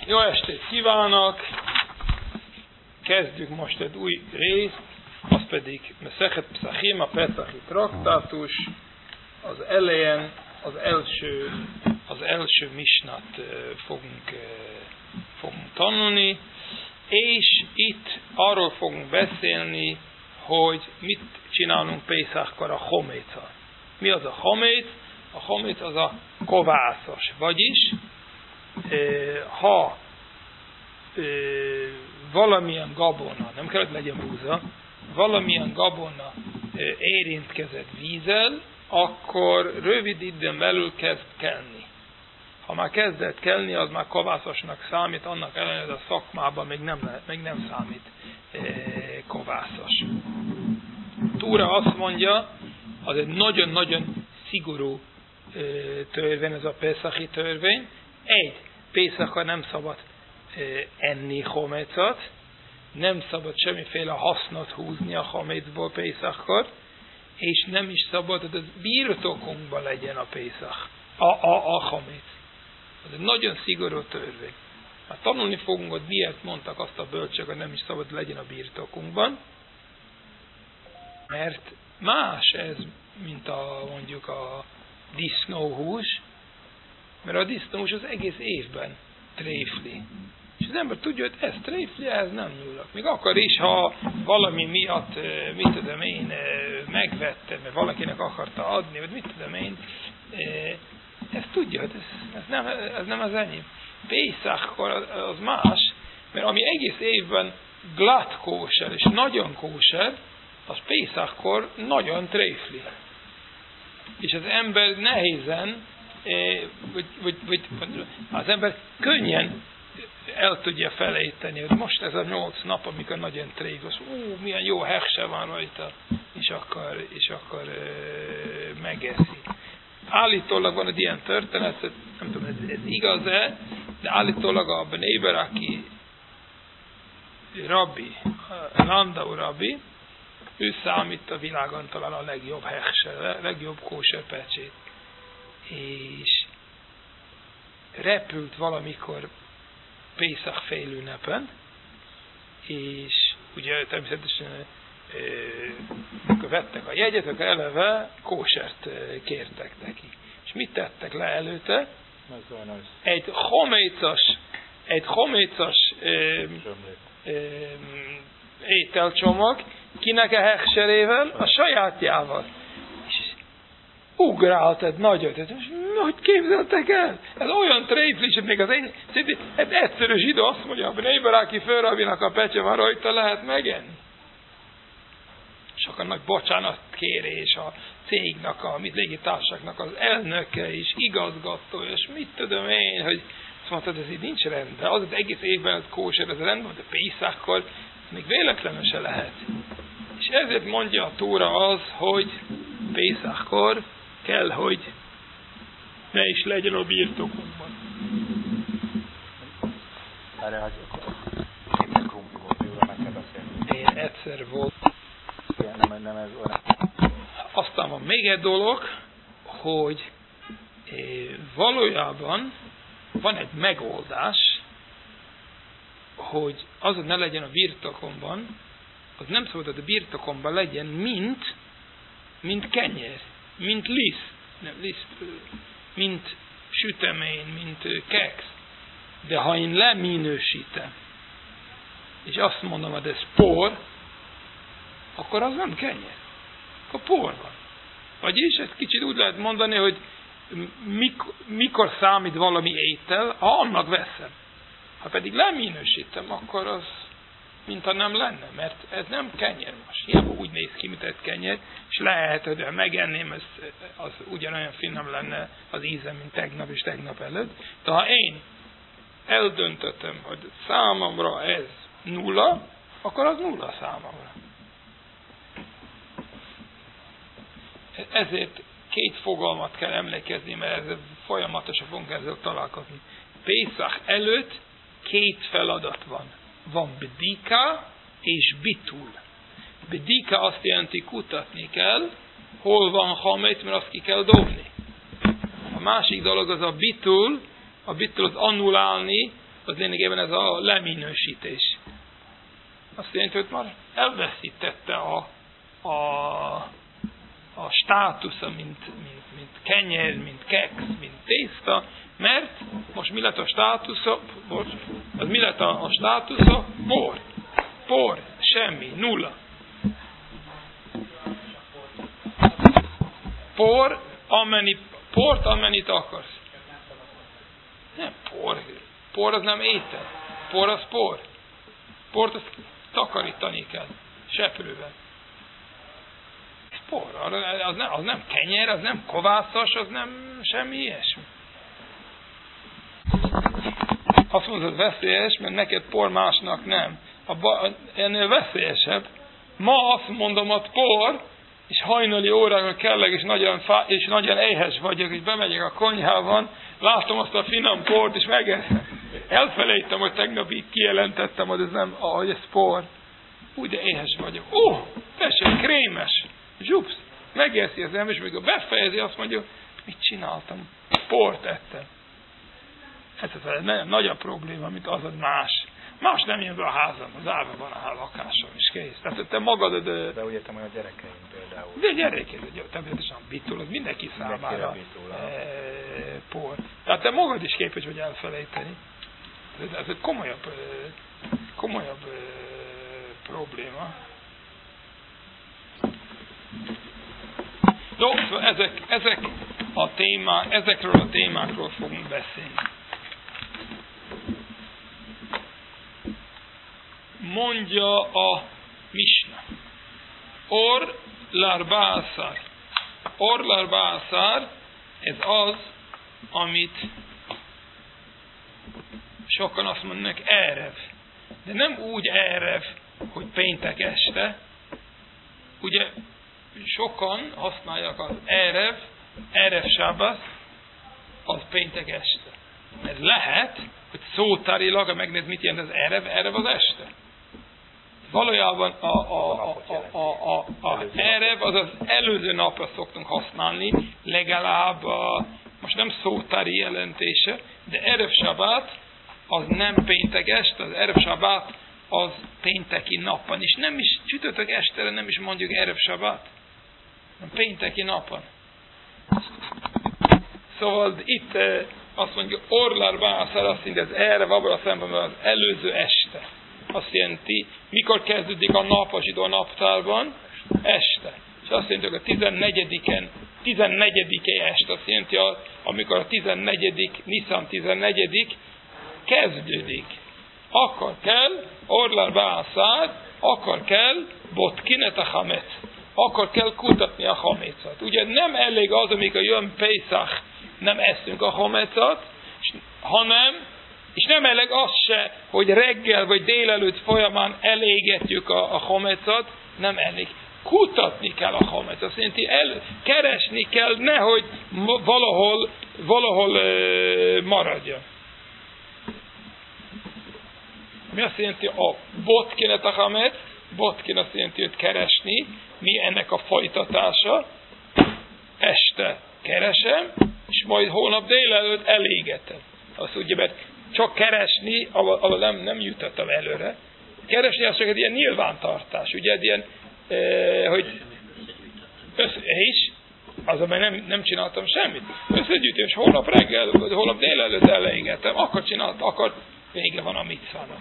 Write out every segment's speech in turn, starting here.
Jó estét kívánok! Kezdjük most egy új részt, az pedig Mesechet Psachim, a Peszachi traktátus. Az elején az első misnát fogunk tanulni, és itt arról fogunk beszélni, hogy mit csinálunk Pészákkor a homéccal. Mi az a homéc? A homéc az a kovászos, vagyis ha valamilyen gabona, nem kell, hogy legyen búza, valamilyen gabona érintkezett vízzel, akkor rövid időn belül kezd kelni. Ha már kezdett kelni, az már kovászosnak számít, annak ellenére, hogy a szakmában még nem számít kovászos. Túra azt mondja, az egy nagyon-nagyon szigorú törvény, ez a Peszachi törvény. Pészakra nem szabad enni homécot, nem szabad semmiféle hasznot húzni a homécból Pészakor, és nem is szabad, hogy az birtokunkban legyen a Pészak, a homét. Ez egy nagyon szigorú törvény. Hát tanulni fogunk, hogy miért mondtak azt a bölcsök, hogy nem is szabad legyen a birtokunkban, mert más ez, mint mondjuk a disznóhús, mert a disznóhús az egész évben tréfli. És az ember tudja, hogy ez tréfli, ez nem nyúlok. Még akkor is, ha valami miatt, mit tudom én, megvettem, mert valakinek akarta adni, vagy mit tudom én, ezt tudja, hogy ez nem az enyém. Pészakkor az más, mert ami egész évben glatt kóser és nagyon kóser, az Pészakkor nagyon tréfli. És az ember nehézen, vagy az ember könnyen el tudja felejteni, hogy most ez a 8 nap, amikor nagyon tréfli, milyen jó hegse van rajta, és akkor megeszi. Állítólag van egy ilyen történet, nem tudom, ez igaz-e, de állítólag a Bnei Beraki rabbi, Landau rabbi, ő számít a világon talán a legjobb hegse, a legjobb kóser pecsét. És repült valamikor Pészak félünnepen, és ugye természetesen amikor vettek a jegyet, akkor eleve kósert kértek neki. És mit tettek le előtte? Egy homécos ételcsomag, kinek a hegserével? A sajátjával. És ugrált egy nagyot. Hogy képzeltek el? Ez olyan tréflis, hogy még az egy egyszerű zsidó azt mondja, hogy Bnei Beraki főrabinak a pecse van rajta, lehet megenni. És akkor nagy bocsánatkérés a cégnek, a légitársaságnak az elnöke és igazgatója, és mit tudom én, hogy azt mondtad, ez így nincs rendben. Az egész évben kóser, ez rendben, de Pészakkor még véletlenül se lehet. És ezért mondja a Tóra az, hogy Pészakkor kell, hogy ne is legyen a birtokunkban. Én egyszer volt. Aztán van még egy dolog, hogy valójában van egy megoldás, hogy az, hogy ne legyen a birtokomban, az nem szabad, hogy a birtokomban legyen, mint kenyér, mint liszt, mint sütemény, mint keksz. De ha én leminősítem, és azt mondom, hogy ez por, akkor az nem kenyér. Akkor por van. Vagyis ezt kicsit úgy lehet mondani, hogy mikor számít valami étel, ha annak veszem. Ha pedig leminősítem, akkor az mintha nem lenne, mert ez nem kenyér most. Hiába úgy néz ki, mint egy kenyér, és lehet, hogy ha megenném, az ugyanolyan finom lenne az íze, mint tegnap és tegnap előtt. De ha én eldöntöttem, hogy számomra ez 0, akkor az 0 számomra. Ezért két fogalmat kell emlékezni, mert ezzel folyamatosan fogunk ezzel találkozni. Pészak előtt két feladat van. Van bedika és bitul. Bedika azt jelenti, kutatni kell, hol van hamét, mert azt ki kell dobni. A másik dolog az a bitul az annulálni, az lényegében ez a leminősítés. Azt jelenti, hogy már elveszítette a státusza, mint kenyér, mint keksz, mint tészta, mert most mi lett a státusza? Mi lett a státusza? Por, semmi, nulla. Port, amennyit akarsz. Nem por. Por az nem étel. Por az por. Port azt takarítani kell. Seprővel. Por. Az nem kenyer, az nem kovászos, az nem semmi ilyesmi. Azt mondod, veszélyes, mert neked por, másnak nem. Ennél veszélyesebb. Ma azt mondom, hogy por, és hajnali órákon kelleg, és nagyon éhes vagyok, és bemegyek a konyhában, látom azt a finom port, és megeszem. Elfelejtem, hogy tegnap így kijelentettem, hogy ez por. Úgy, de éhes vagyok. Tessék, krémes. Zsupsz. Megeszi az ember, és mikor befejezi, azt mondja, mit csináltam? Port ettem. Ez nagy a probléma, mint az más. Más nem jön be a házam, az árva van a lakásom, és kész. Tehát te magad... De úgy értem, hogy a gyerekeim például. De gyerekeim, természetesen bitul, az mindenki számára por. Tehát te magad is képes vagy elfelejteni. Ez egy komolyabb probléma. Szóval ezekről a témákról fogunk beszélni. Mondja a Misna. Or larbászár. Or larbászár, ez az, amit sokan azt mondanak erev. De nem úgy erev, hogy péntek este. Ugye sokan használják az erev sábasz, az péntek este. Ez lehet, hogy szótárilag, ha megnéz, mit jelent az erev az este. Valójában a erev az az előző napra szoktunk használni, legalább most nem szótári jelentése, de erev sabát az nem péntek este, az erev sabát az pénteki napon. És nem is csütörtök estére nem is mondjuk erev sabát, hanem pénteki napon. Szóval itt azt mondja, orlár bászár, azt jelenti, az erev abban a szemben az előző este. Azt jelenti, mikor kezdődik a nap a zsidó naptárban? Este. És azt jelenti, hogy a 14. este, azt jelenti, amikor a 14. Niszan 14. kezdődik. Akkor kell, orlár bászár, akkor kell botkinet a hamet. Akkor kell kutatni a hamécot. Ugye nem elég az, amikor jön Pészach, nem eszünk a hamécot, és nem elég az se, hogy reggel vagy délelőtt folyamán elégetjük a hamécot, nem elég. Kutatni kell a hamécot. Azt jelenti, keresni kell, nehogy valahol maradjon. Mi azt jelenti a botkinet a hamet? Botkin azt jelenti, hogy keresni. Mi ennek a folytatása? Este keresem, és majd holnap délelőtt elégetem. Azt ugye, mert csak keresni, ahol nem jutottam előre. Keresni az csak egy ilyen nyilvántartás. Ugye egy ilyen, hogy és azonban nem csináltam semmit. Összegyűjtés holnap reggel, holnap délelőtt elégetem. Akkor vége van a micvának.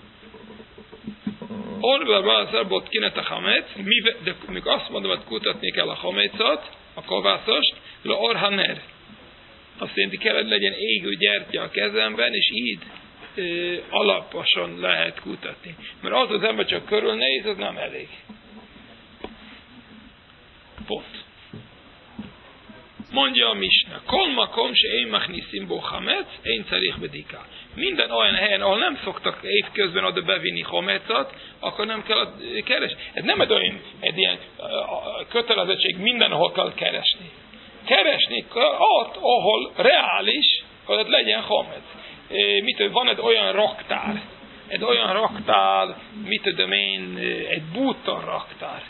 Orvar bászarbot kinet a hamet, de mikor azt mondom, hogy kutatni kell a hamécot, a kovászost, le orhaner. Azt jelenti, kell, hogy legyen égő gyertya a kezemben, és így alaposan lehet kutatni. Mert az ember csak körülnéz, az nem elég. Pont. Mondja a Misna, kol makom se én machniszim bo hametz, én cerich bedika. Minden olyan helyen, ahol nem szoktak évközben oda bevinni hametzat, akkor nem kell keresni. Ez nem egy ilyen kötelezettség, mindenhol kell keresni. Keresni ott, ahol reális, hogy ott legyen hametz. Van egy olyan raktár, mit tudom én, egy bútor raktár.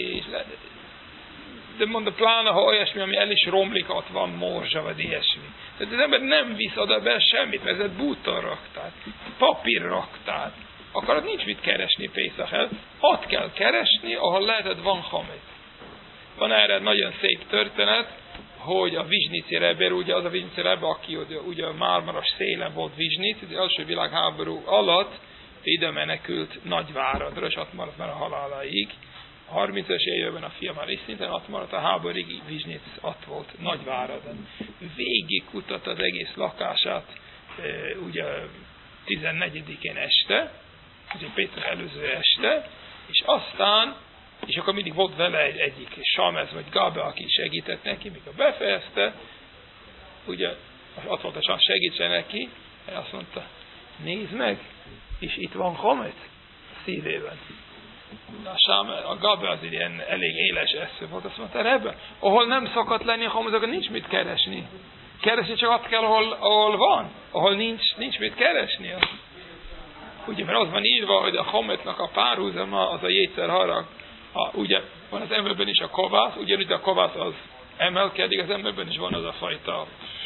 De mondom, pláne, ha olyasmi, ami el is romlik, ott van morzsa, vagy ilyesmi. Tehát az ember nem visz oda be semmit, mert ez egy bútorraktár, papírraktár. Akkor ott nincs mit keresni Pészakhez. Ott kell keresni, ahol lehetett van hamét. Van erre nagyon szép történet, hogy a Vizsnici Rebbe, ugye az a Vizsnici Rebbe, aki ugye a Mármaros szélen volt Vizsnic, az első világháború alatt ide menekült Nagyváradra, és ott maradt már a haláláig. A 30-as évben a fia már is szintén ott maradt, a háborúig Vizsnic ott volt Nagyváradon. Végig kutat az egész lakását, ugye 14-én este, ugye Péter előző este, és aztán, és akkor mindig volt vele egyik Sámez vagy Gábe, aki segített neki, mikor befejezte, ugye azt mondta, hogy segítsen neki, és azt mondta, nézd meg, és itt van Hamet szívében. A Gábe az ilyen elég éles esző volt, azt mondta, Rebbe, ahol nem szokott lenni a Hamet, akkor nincs mit keresni. Keresni csak ott kell, ahol van, ahol nincs mit keresni. Ugye, mert az van írva, hogy a Hametnak a párhuzama az a jétszer harag. Ugye van az emberben is a kovász, ugyanúgy a kovász az emelkedik, az emberben is van az a fajta.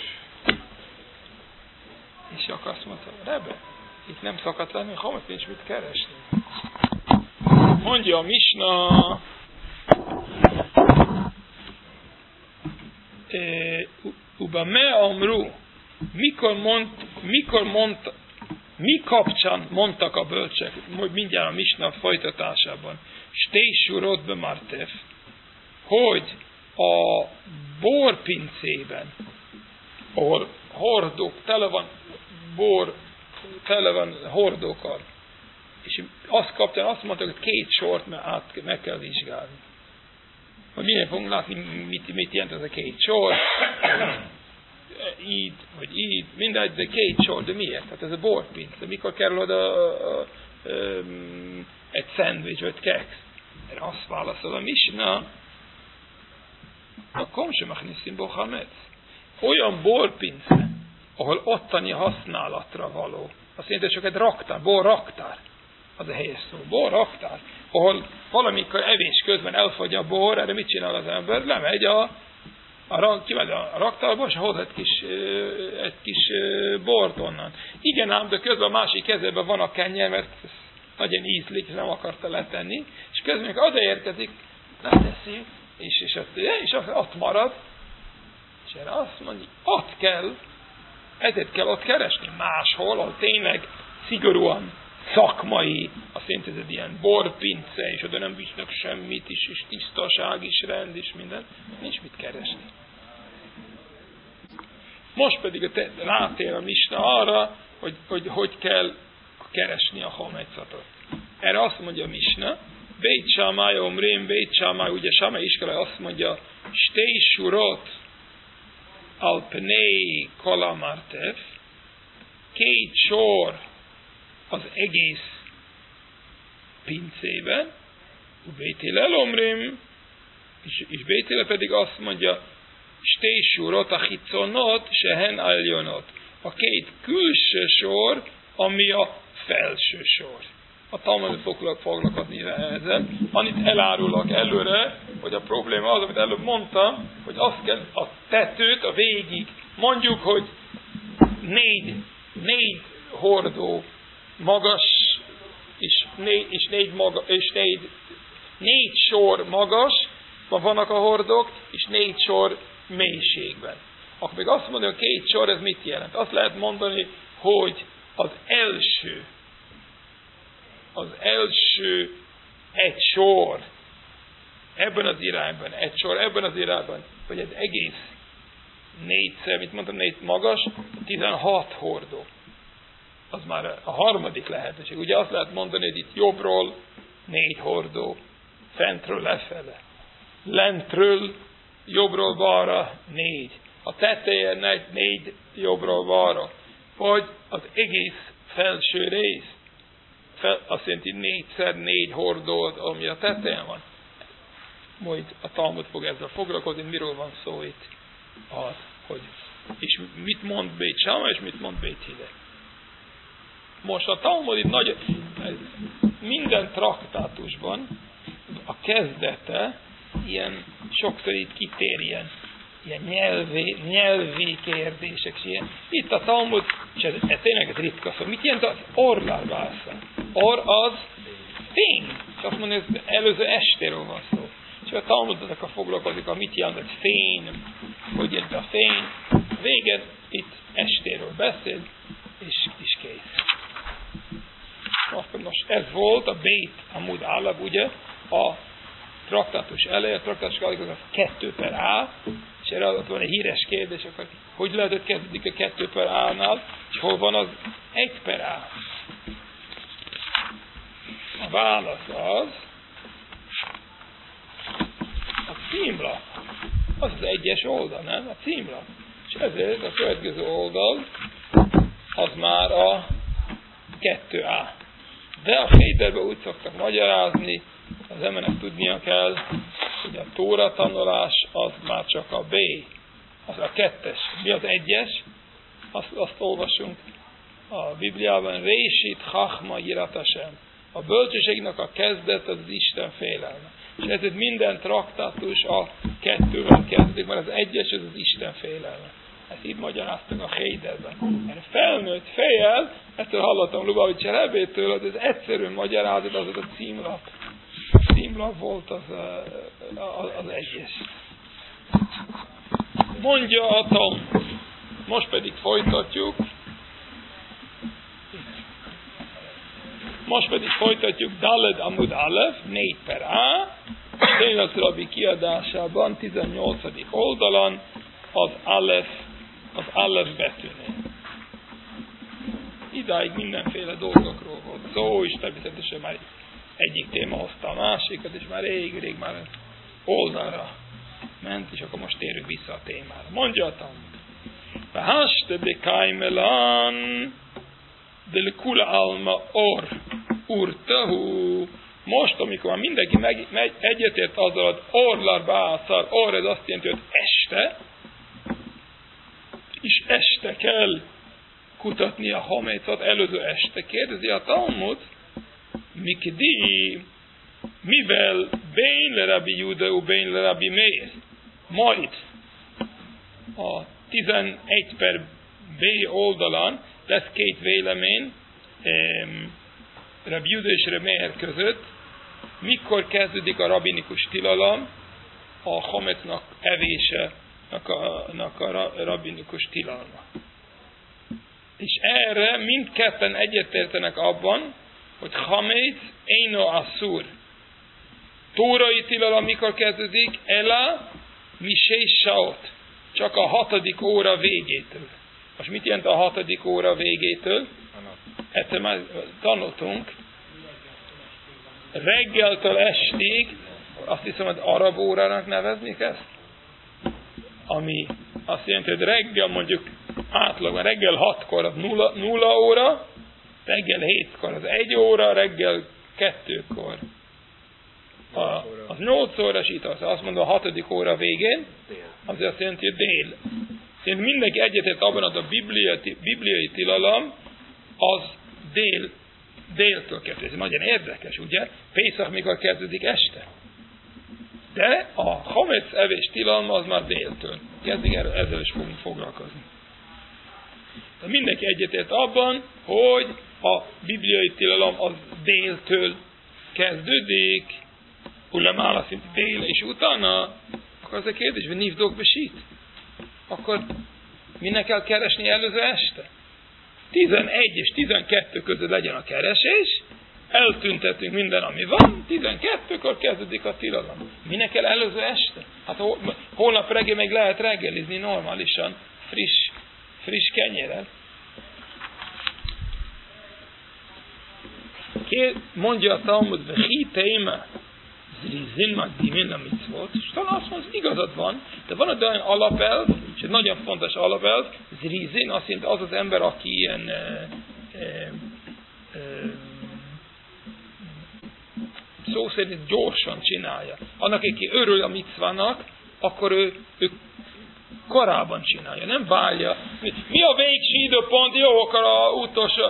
És akkor azt mondta, Rebbe, itt nem szokott lenni, a Hamet nincs mit keresni. Mondja a Misna, Uba me amru, mi kapcsán mondtak a bölcsek, mindjárt a Misna folytatásában, Stésúrod be Martef, hogy a borpincében, ahol hordók, tele van hordókkal, és azt kapcsán azt mondtak, hogy 2 sort meg kell vizsgálni. Hogy mindjárt fogunk látni, mit jelent ez a 2 sor, így, vagy így, mindegy, de 2 sor, de miért? Hát ez a borpince. Mikor kerül oda egy szendvics, vagy keksz? Erre azt válaszol a Misna, a komsemachniszim bohamec. Olyan borpince, ahol ottani használatra való. Azt jelenti, hogy csak egy raktár, borraktár. Az a helyes szó. Borraktár. Ahol valamikor evés közben elfogy a bor, erre mit csinál az ember? Lemegy kimegy a raktárba, és hoz egy kis bort onnan. Igen ám, de közben a másik kezében van a kenyér, mert nagyon ízlik, nem akarta letenni, és közben az érkezik, leteszi, és ott marad, és erre azt mondja, ezért kell ott keresni máshol, ahol tényleg szigorúan szakmai, azt jelenti, ez egy ilyen borpince, és oda nem visznek semmit is, és tisztaság is, rend is, minden. Nincs mit keresni. Most pedig rátér a Misna arra, hogy kell keresni a hametzatot. Erre azt mondja a Misna, Beit Shammai omrim, Beit Shammai, ugye Shammai iskola azt mondja, Stei shurot al pnei kol hamartef, 2 sor az egész pincében, Beit Hillel omrim, és Beit Hillel pedig azt mondja, Stei shurot a chitzonot, sehen aljonot. A 2 külső sor, ami a felső sor. A Talmud foglalkozni ezzel. Annyit elárulok előre, hogy a probléma az, amit előbb mondtam, hogy azt kell a tetőt, a végig, mondjuk, hogy 4 hordó magas, és 4 sor magas, vannak a hordók, és 4 sor mélységben. Akkor még azt mondani, hogy 2 sor, ez mit jelent? Azt lehet mondani, hogy az első egy sor ebben az irányban, vagy egy egész 4-szer, mit mondtam, 4 magas, 16 hordó. Az már a harmadik lehetőség. Ugye azt lehet mondani, hogy itt jobbról 4 hordó, fentről lefele. Lentről jobbról balra 4. A tetején 4 jobbról balra. Vagy az egész felső rész. Azt jelenti 4x4 hordót, ami a tetején van. Majd a Talmud fog ezzel foglalkozni, miről van szó itt. És mit mond Beit Shammai, és mit mond Beit Hillel. Most a Talmud itt minden traktátusban a kezdete ilyen sokszor itt kitér ilyen ilyen nyelvi kérdések, és ilyen. Itt a Talmud, és ez tényleg ez ritka szó. Mit jelent az orlarbásza? Or az fény. És azt mondja, hogy előző estéről van szó. És a Talmud ezekkel foglalkozik, hogy mit jelent, hogy fény, hogy jelent a fény. Végén itt estéről beszél, és kész. Most ez volt a Beit Amud Aleph, ugye, a traktátus eleje, a traktátus eleje az 2/A, és erre ott van egy híres kérdés, akkor hogy lehet, hogy kezdődik a 2/A-nál, és hol van az 1/A? A válasz az a címlap. Az az 1-es oldal, nem? A címlap. És ezért a következő oldal az már a 2A. De a Héderben úgy szoktak magyarázni, az embernek tudnia kell, hogy a Tóra tanulás az már csak a B, az a 2-es. Mi az 1-es? Azt olvasunk a Bibliában, Résit Chachma Yirat Hashem. A bölcsességnek a kezdet az Isten félelme. És ezért minden traktátus a 2-vel kezdődik, mert az 1-es az Isten félelme. Ezt így magyaráztak a Héderben. Erre felnőtt fejjel, ettől hallottam Lubavitcher Rebétől, hogy ez egyszerű magyarázat, az a címlap. A címlap volt az 1-es. Mondja a Talmud. Most pedig folytatjuk. Daled Amud Aleph, 4/A. Tényleg Rabbi kiadásában, 18. oldalon, az Aleph betűnél. Idáig mindenféle dolgokról volt szó, és természetesen már egyik téma hozta a másikat, és már rég már oldalra ment, és akkor most térünk vissza a témára. Mondja a Talmud. Vahaste de kaimelan de kula alma urtahu. Most, amikor már mindenki egyetért azzal, hogy orlar bászar, or ez azt jelenti, hogy este, és este kell kutatni a hamécot, előző este. Kérdezi a Talmud, mikdi, mivel bén le Rabbi Juda u bén le Rabbi Meir, majd a 11/B oldalon lesz két vélemény Rabbi Juda és Rabbi Meir között, mikor kezdődik a rabinikus tilalom, a hamecnak evése, a rabinikus tilalma. És erre mindketten egyetértenek abban, hogy hamec eino asszur. Tórai tilalom mikor kezdődik? Ela misés saot. Csak a 6. óra végétől. Most mit jelent a 6. óra végétől? Egyszer már tanultunk. Reggeltől estig, azt hiszem, hogy arab órának neveznik ezt? Ami azt jelenti, hogy reggel mondjuk átlagban reggel 6-kor az 0 óra, reggel 7-kor az 1 óra, reggel 2-kor az 8 órás itt azt mondom a 6. óra végén, az azt jelenti, hogy dél. Szóval mindenki egyetért abban, hogy a bibliai tilalom az déltől kezdődik. Ez nagyon érdekes, ugye? Pészak mikor kezdődik este. De a hamec evés tilalma az már déltől. Kezdik ezzel is fogunk foglalkozni. De mindenki egyetért abban, hogy a bibliai tilalom az déltől kezdődik, ulemál azt mondja dél, és utána, akkor az a kérdés, hogy nívdok besít. Akkor minek kell keresni előző este? 11 és 12 között legyen a keresés, eltüntetünk minden, ami van, 12-kor kezdődik a tilalom. Minek kell előző este? Hát holnap reggel még lehet reggelizni normálisan, friss kenyérrel. Mondja a Talmud, vechi téma, zrizin magdimin a mitzvot, és talán azt mondja, igazad van, de van egy olyan alapelv, és egy nagyon fontos alapelv, zrizin, azt jelenti az az ember, aki ilyen szó szerint gyorsan csinálja. Annak, aki örül a mitzvának, akkor ő korábban csinálja, nem várja. Mi a végső időpont? Jó, akkor a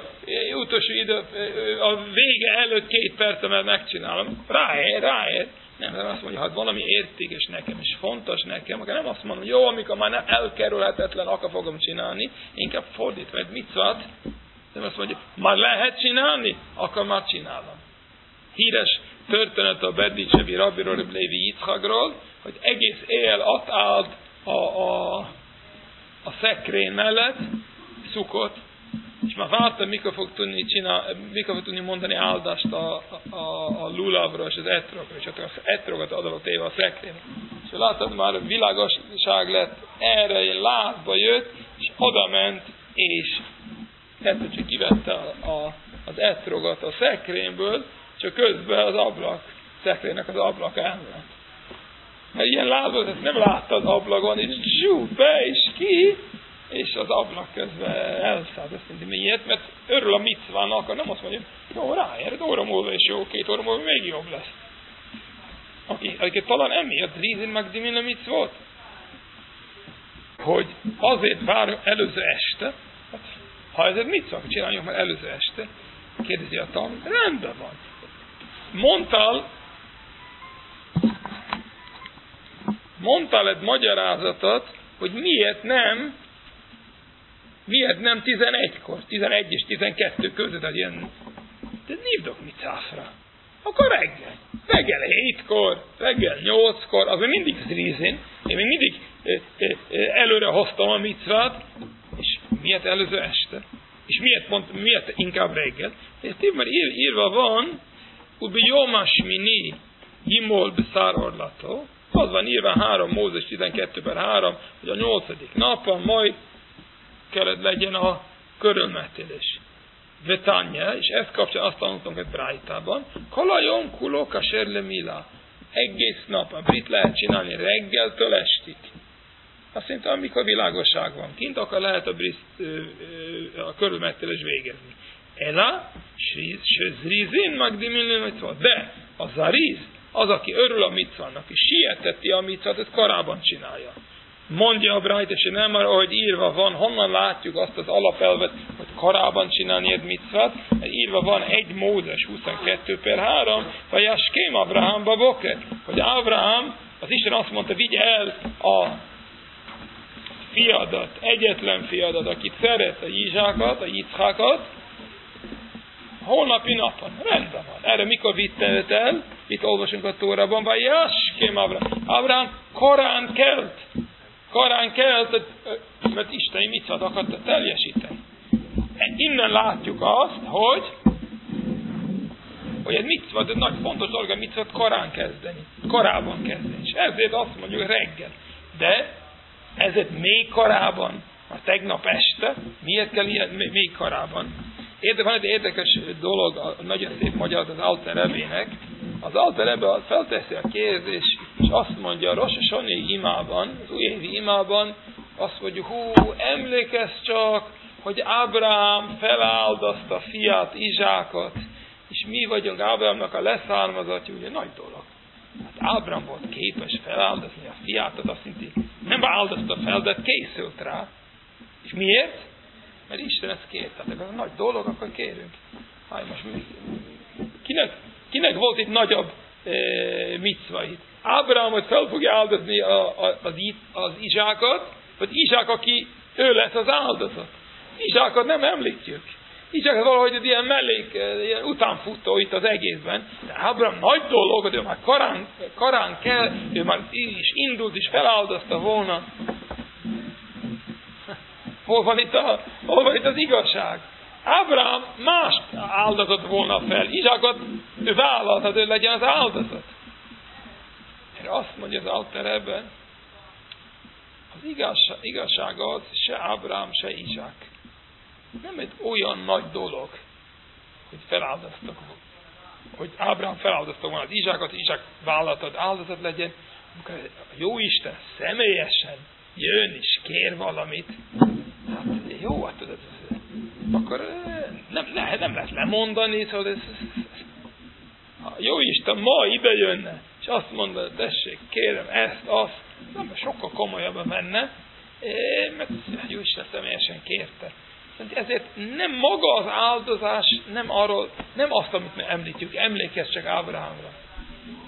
utolsó idő, a vége előtt 2 percemmel megcsinálom. Ráér. Nem azt mondja, ha valami értékes nekem, és fontos nekem, akkor nem azt mondom, jó, amikor már nem elkerülhetetlen, akkor fogom csinálni, inkább fordítva, mert micvat, nem azt mondja, már lehet csinálni, akkor már csinálom. Híres történet a Berdicsevi Rabbiról, Lévi Yitzchakról, hogy egész éjjel ott állt a szekrény mellett, Szukot, és már vártam, mikor fog tudni mondani áldást a lulavra és az etrogra, és az etrogat adott éve a szekrényre. És láttad, már világosság lett, erre lázba jött, és oda ment, és egyszer csak kivette az etrogat a szekrényből, csak közben az ablak, szekrénynek az ablak elment. Mert ilyen lázba, ezt nem láttad ablakon, és zsú, be és ki, és az ablak közben elszállt. Azt mondja, miért? Mert örül a micvának, akkor nem azt mondja, jó, ráér, óra múlva is jó, 2 óra múlva még jobb lesz. Akiket talán emiatt Rizin Magdimin a micvot, hogy azért várjuk előző este, hát, ha ezért micvak csináljuk már előző este, kérdezi a tanul, rendben van. Mondtál egy magyarázatot, hogy miért nem 11-kor, 11 és 12 között, hogy ilyen, de nívdok micáfra. Akkor reggel 7-kor, reggel 8-kor, az még mindig Rizin, én még mindig előre hoztam a micvát, és miért előző este? És miért inkább reggel? És mert írva van, ubi Jómasmini Gimol Beszár Orlató, az van írva 3 Mózes 12/3, hogy a 8. napon majd kellett legyen a körülmetélés. Vetanya, és ezt kapcsolatban azt tanultunk egy Brájtában, Kalajon kuló kasher le mila. Egész nap a brit lehet csinálni reggeltől estig. Azt mondta, amikor világosság van kint, akkor lehet a körülmetélés végezni. Ela, Zrizin Magdimin mitzvot. De a Zariz, az, aki örül a micvának, és sieteti a micvát, ezt korábban csinálja. Mondja a Brájt, és nem arra, hogy írva van, honnan látjuk azt az alapelvet, hogy korábban csinálni egy micvát, mert írva van 1 Mózes 22/3, vagy Jaském Abrahámba boke, hogy Ábrahám, az Isten azt mondta, vigy el a fiadat, egyetlen fiadat, akit szeret, a Izsákat, a Yitzhákat, holnapi napon. Rendben van. Erre mikor vitte őt el? Itt olvasunk a Tórában, vagy Jaském Abrahám. Ábrahám korán kelt, mert isteni micvát akarta teljesíteni. Innen látjuk azt, hogy egy micva, de nagy fontos dolog a micvát korábban kezdeni. És ezért azt mondjuk reggel. De ezért még korábban, a tegnap este, miért kell ilyen még korábban? Van egy érdekes dolog, a nagyon szép magyar az Alter Rebének. Az Alter Rebbe felteszi a kérdést, és azt mondja a Rosh Hashani imában, az újévi imában, azt mondjuk, emlékezz csak, hogy Ábrahám feláldozta fiát, Izsákot, és mi vagyunk Ábrahámnak a leszármazottja, ugye nagy dolog. Hát Ábrahám volt képes feláldozni a fiát, az azt mondja, nem áldozta fel, de készült rá. És miért? Mert Isten ezt kért. Tehát ez a nagy dolog, akkor kérünk. Most kinek volt itt nagyobb micva itt? Ábrahámot fel fogja áldozni az Izsákot, vagy Izsák, aki ő lesz az áldozat. Izsákot nem említjük. Izsák valahogy egy ilyen ilyen utánfutó itt az egészben. De Ábrahám nagy dolog, hogy ő már korán kell, ő már is indult, és feláldozta volna. Hol van itt az igazság? Ábrahám mást áldozott volna fel. Izsákot ő vállalta, hogy ő legyen az áldozat. Erre azt mondja az Alter ebben, az igazság az, se Ábrahám, se Izsák. Nem egy olyan nagy dolog, hogy feláldoztak, hogy Ábrahám feláldozta volna az Izsákot, Izsák vállalta, hogy áldozat legyen, amikor a Jóisten személyesen jön és kér valamit, hát jó, hát tudod, akkor nem lehet lemondani, szóval a Jóisten ma ide jönne, és azt mondta, tessék, kérem ezt, azt, nem sokkal komolyabban menne, mert Jóisten személyesen kérte. Ezért nem maga az áldozás, nem azt, amit mi említjük, emlékezz csak Ábrahámra.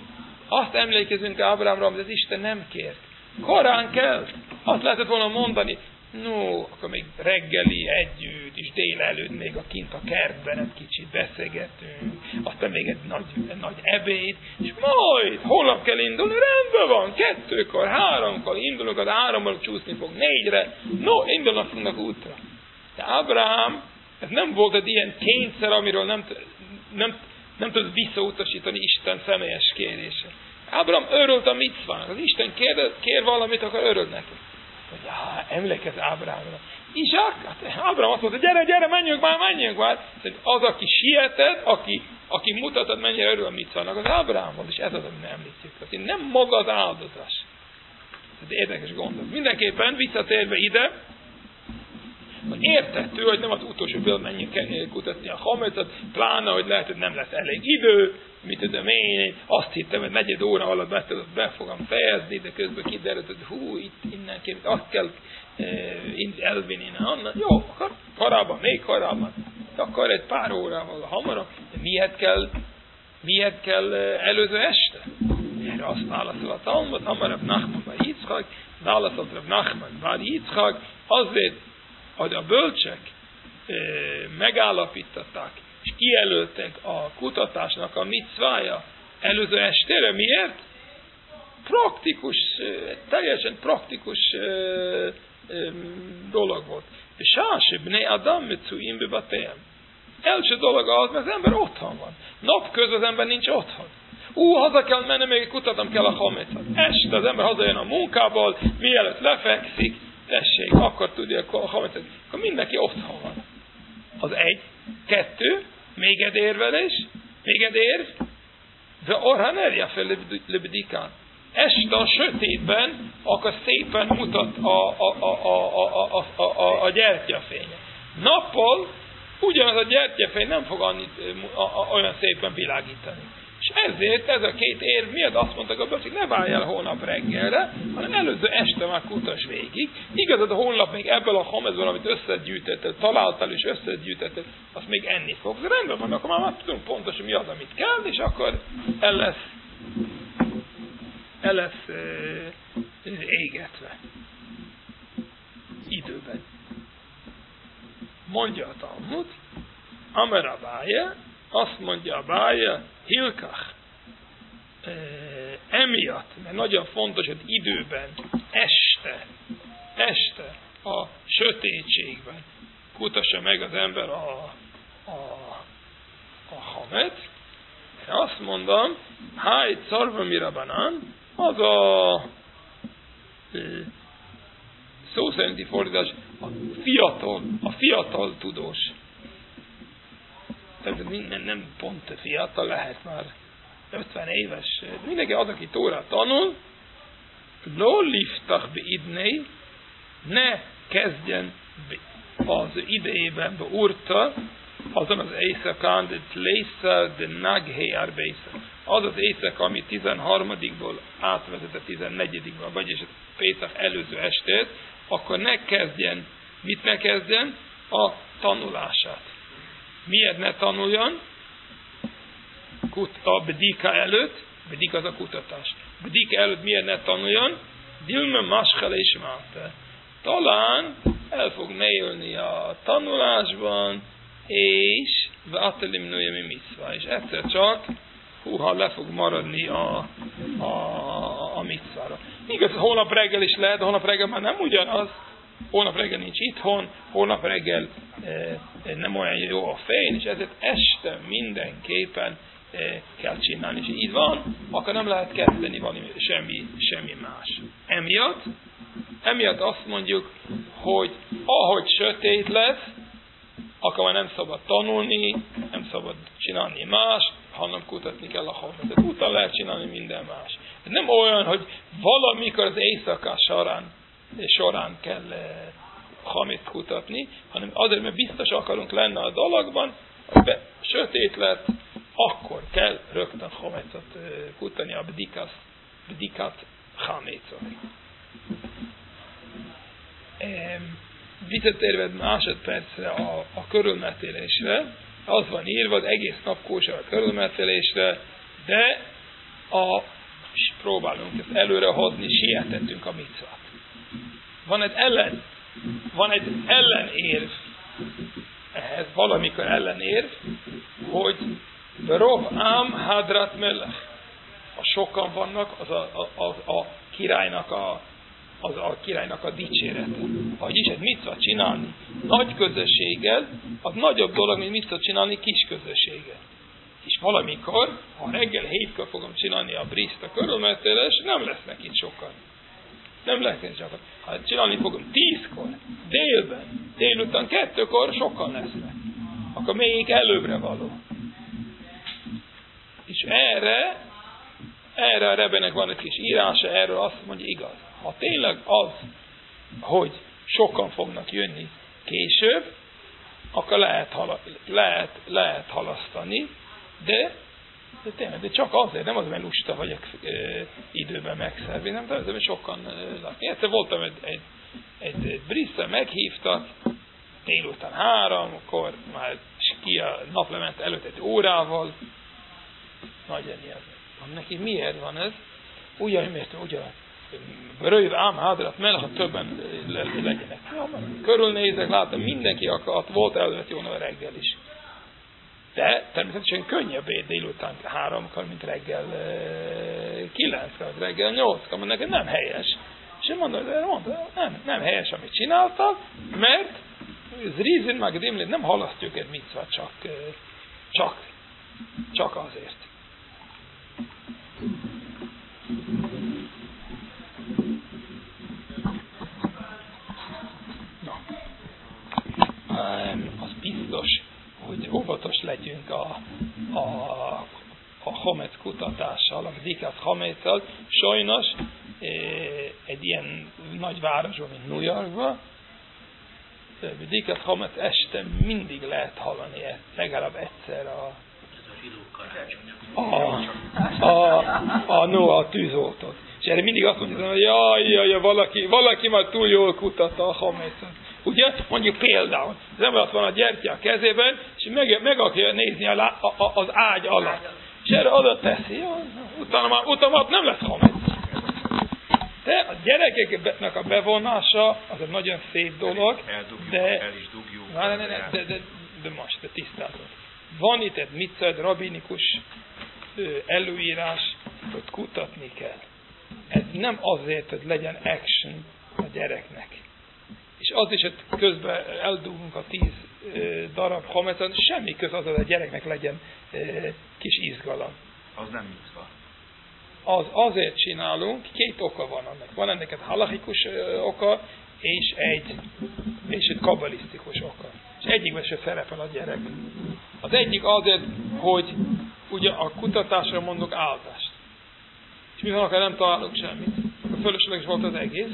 Azt emlékezünk Ábrahámra, amit az Isten nem kért. Korán kell. Azt lehetett volna mondani, no, akkor még reggeli együtt, és délelőtt még kint a kertben egy kicsit beszélgetünk, aztán még egy nagy ebéd, és majd holnap kell indulni, rendben van, 2-kor, 3-kor indulunk, az 3-kor csúszni fog 4-re, no, indulnak fognak útra. De Ábrahám, ez nem volt egy ilyen kényszer, amiről nem tud visszautasítani Isten személyes kérése. Ábrahám örült a micvának. Az Isten kér valamit, akkor örül neki. Hogy emlékezz Ábrahámra. Izsák, Ábrahám azt mondta, gyere, menjünk már. Az, aki sietett, aki mutatod, mennyire örül a micvának, az Ábrahám volt, és ez az, amit említjük. Tehát nem maga az áldozás. Ez érdekes gondolat. Mindenképpen visszatérve ide, hogy értettő, hogy nem az utolsó pillanat menjünk kutatni a hametot, pláne, hogy lehet, hogy nem lesz elég idő, mit tudom én, azt hittem, hogy 4 óra alatt be fogom fejezni, de közben kiderült, hogy itt innenként azt kell elvinni innen. Jó, akkor korábban, még korábban. Akkor egy pár órával hamarabb. De miért kell előző este? Erre azt válaszol a Talmud, hamarabb Nachman bár Yitzchak, válaszolt Rav Nachman bár Yitzchak, azért, hogy a bölcsek megállapították, és kijelöltek a kutatásnak a micvája előző estére. Miért? Teljesen praktikus dolog volt. És Sásibné Adam Metzuim Bebateem. Első dolog az, mert az ember otthon van. Napközben az ember nincs otthon. Haza kell menni, még kutatnom kell a hametot. Este az ember hazajön a munkából, mielőtt lefekszik, tessék, akkor tudja a hametot. Akkor mindenki otthon van. Az 1. 2. Még egy érvelés, még egy érv, de orhan erje fel lebedikán. Este a sötétben, akkor szépen mutat a gyertyafénye. Nappal ugyanaz a gyertyafény nem fog olyan szépen világítani. És ezért ez a 2 érv miatt azt mondtak a bölcsek, ne várj el holnap reggelre, hanem előző este már kutass végig. Igazad, a holnap még ebből a hamezből, amit összegyűjtettél, találtál és összegyűjtettél, azt még enni fogsz. De rendben van, akkor már tudunk pontosan mi az, amit kell, és akkor el lesz égetve. Időben. Mondja a Talmud, Amer Abája, azt mondja Abája, Hilkach, emiatt, mert nagyon fontos, hogy időben, este, a sötétségben kutassa meg az ember a hamet. Én azt mondom, Háj Czarva Mirabanan, az a szó szerinti fordítás, a fiatal tudós. Tehát nem pont fiatal, lehet már 50 éves. Mindenki az, aki Tórát tanul, lo liftach be idnei, ne kezdjen az idejében beurta, azon az éjszakán, de tlészszer, de naghé arbészer. Az az éjszaka, ami 13-ból átvezet a 14-ből, vagyis a Pészak előző estét, akkor ne kezdjen, mit ne kezdjen? A tanulását. Miért ne tanuljon? A bedika előtt, bedika az a kutatás. Bedika előtt miért ne tanuljon? Dilme maschele is máte. Talán el fog mélyülni a tanulásban, és vatelim nőjemi mitzvá. És egyszer csak le fog maradni a mitzvára. Igaz, holnap reggel is lehet, de holnap reggel már nem ugyanaz. Holnap reggel nincs itthon, holnap reggel nem olyan jó a fény, és ezért este mindenképpen kell csinálni. És így van, akkor nem lehet kezdeni valami, semmi más. Emiatt azt mondjuk, hogy ahogy sötét lesz, akkor már nem szabad tanulni, nem szabad csinálni más, hanem kutatni kell a hametet. Utána lehet csinálni minden más. Ez nem olyan, hogy valamikor az éjszaka során kell hamet kutatni, hanem azért, mert biztos akarunk lenni a dologban, hogy sötét lett, akkor kell rögtön hametot kutatni, a bdikat hametot. Visszatérve másodpercre a körülmetélésre, az van írva, az egész nap kóser a körülmetélésre, de a próbálunk ezt előre hozni, sietetünk a micvát. Van egy ellenérv ehhez, valamikor ellenérv, hogy Rov Am Hadrat Melech. Ha sokan vannak, az a királynak a dicsérete. Vagyis egy micvát csinálni nagy közösséggel, az nagyobb dolog, mint micvát csinálni kis közösséggel. És valamikor, ha reggel 7-kor fogom csinálni a briszt a körülmetéles, nem lesznek itt sokan. Nem lesznek sokan. Ha csinálni fogom 10-kor, délután 2-kor, sokan lesznek. Akkor még előbbre való. És erre a Rebbenek van egy kis írása, erről azt mondja, igaz. Ha tényleg az, hogy sokan fognak jönni később, akkor lehet halasztani, de csak azért, nem az, mert lusta vagyok időben megszervezni, nem, de azért, mert sokan lakni. Egyszer voltam egy briszel, meghívtak, délután 3-kor, már ki a naplement előtt egy órával, nagy ennyi az. Neki miért van ez? Ugyan, Röjv Ám Hadrat Melech, ha többen legyenek. Körülnézek, látom, mindenki akart, volt előtt jó a reggel is. De természetesen könnyebb délután 3-kor, mint reggel 9-kor, reggel 8-kor, mert neked nem helyes. És én mondom, nem helyes, amit csináltak, mert Zrizin Magdimli, nem halasztjuk egy micvát, csak azért. Az biztos, hogy óvatos legyünk a Homec kutatással, a Bdikat Homeccel. Sajnos egy ilyen nagy városban, mint New Yorkban, Bdikat Homec este mindig lehet hallani, legalább egyszer a tűzoltót. És erre mindig azt mondja, hogy jaj, valaki már túl jól kutatta a Homecet. Ugye, mondjuk például, az ember ott van a gyertya a kezében, és meg akarja nézni az ágy alatt. És erre oda teszi, utána nem lesz Homec. De a gyerekeknek a bevonása az egy nagyon szép dolog, de most, de tisztázom. Van itt egy micved rabinikus előírás, hogy kutatni kell. Ez nem azért, hogy legyen action a gyereknek. És az is, hogy közben eldugunk a 10 darab homecon, semmi köz az, hogy a gyereknek legyen kis izgalom. Az nem micva. Az azért csinálunk, 2 oka van annak. Van ennek egy halachikus oka, és egy kabbalisztikus oka. És egyikben se szerepel a gyerek. Az egyik azért, hogy ugye a kutatásra mondok áldást. És mi van, akkor nem találunk semmit? Akkor fölösleges volt az egész.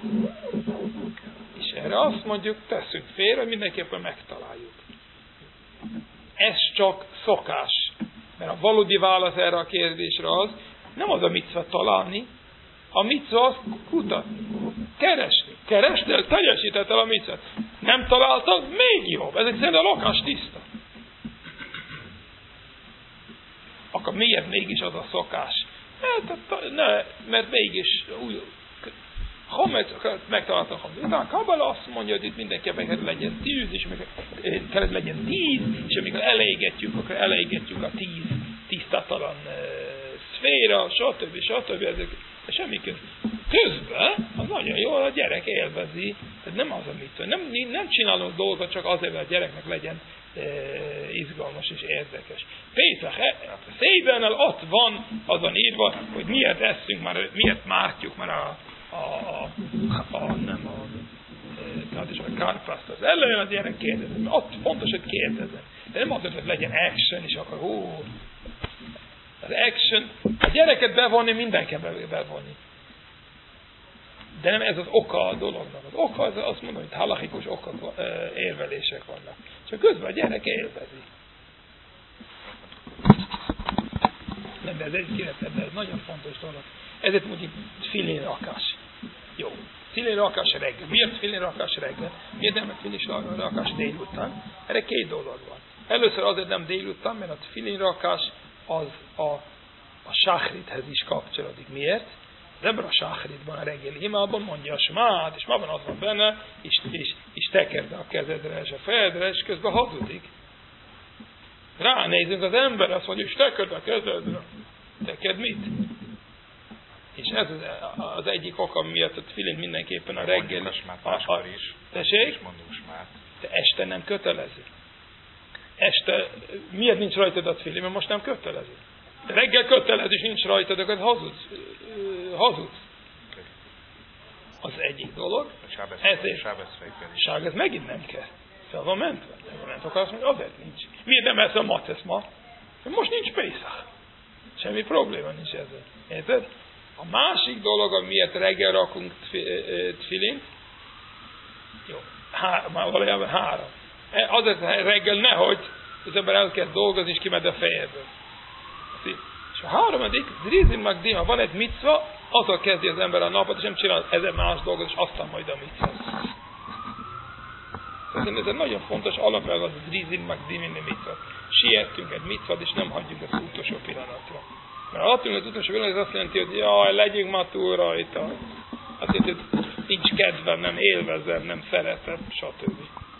És erre azt mondjuk, teszünk félre, hogy mindenképpen megtaláljuk. Ez csak szokás. Mert a valódi válasz erre a kérdésre az, nem az a micva találni, a micva az kutatni, keresni. Kerestél, teljesítettel a micvát. Nem találtad, még jobb. Ezek szerint a lakás tiszta. Akkor miért mégis az a szokás? Mert mégis megtaláltam Homec. Utána Kabala azt mondja, hogy itt mindenképpen kell legyen 10, és kell legyen 10, és amikor elégetjük, akkor elégetjük a 10 tisztatalan szféra, stb. Ezek semmi közben, az nagyon jó, a gyerek élvezi, tehát nem az, amit nem csinálunk dolgokat csak azért, hogy a gyereknek legyen izgalmas és érdekes. Péter, Széjbennel ott van azon írva, hogy miért eszünk, miért mártjuk már a kárpászt. Az ellen az gyerek kérdezem. Ott fontos, hogy kérdezem. De nem azért, hogy legyen action, és akkor az action, a gyereket bevonni, mindenki bevonni. De nem ez az oka a dolognak. Az oka az azt mondom, hogy halachikus érvelések vannak. Csak közben a gyerek élvezi. Nem, de ez ez nagyon fontos dolog. Ezért mondjuk filinrakás. Jó. Filinrakás reggel. Miért filinrakás reggel? Miért nem filinrakás délután? Erre 2 dolog van. Először azért nem délután, mert a filinrakás az a sáhrithez is kapcsolódik. Miért? Az ember a sáhritban, a reggeli imában mondja a smát, és magban az van benne, és tekerd a kezedre és a fejedre, és közben hazudik. Ránézünk az ember, azt mondja, és tekerd a kezedre. Tekerd mit? És ez az egyik oka miatt a tfilin mindenképpen a reggel. Tessék? De este nem kötelező. Este miért nincs rajtad a tfilin? Mert most nem kötelező. De reggel kötelező, és nincs rajtad, akkor hazudsz. Az egyik dolog. Ezért ez megint nem kell. Fel van mentve. Akkor azt mondja, azért nincs. Miért nem eszem macesz ma? Most nincs Pészach. Semmi probléma nincs ezzel. Érted? A másik dolog, amiért reggel rakunk tfilint, jó, már valójában 3. Azért reggel nehogy az ember elkezd dolgozni, és kimegy a fejéből. És a 3. Drizin Magdim, ha van egy micva, azzal kezdi az ember a napot, és nem csinál ezen más dolgot, és aztán majd a micva. Tehát ez egy nagyon fontos alapelv, az Drizin Magdim minden micva. Sietünk egy micvat, és nem hagyjuk az utolsó pillanatra. Mert ha adtunk az utolsó pillanatra, ez azt jelenti, hogy jaj, legyünk ma túl rajta. Azt jelenti, hogy nincs kedvem, nem élvezem, nem szeretem, stb.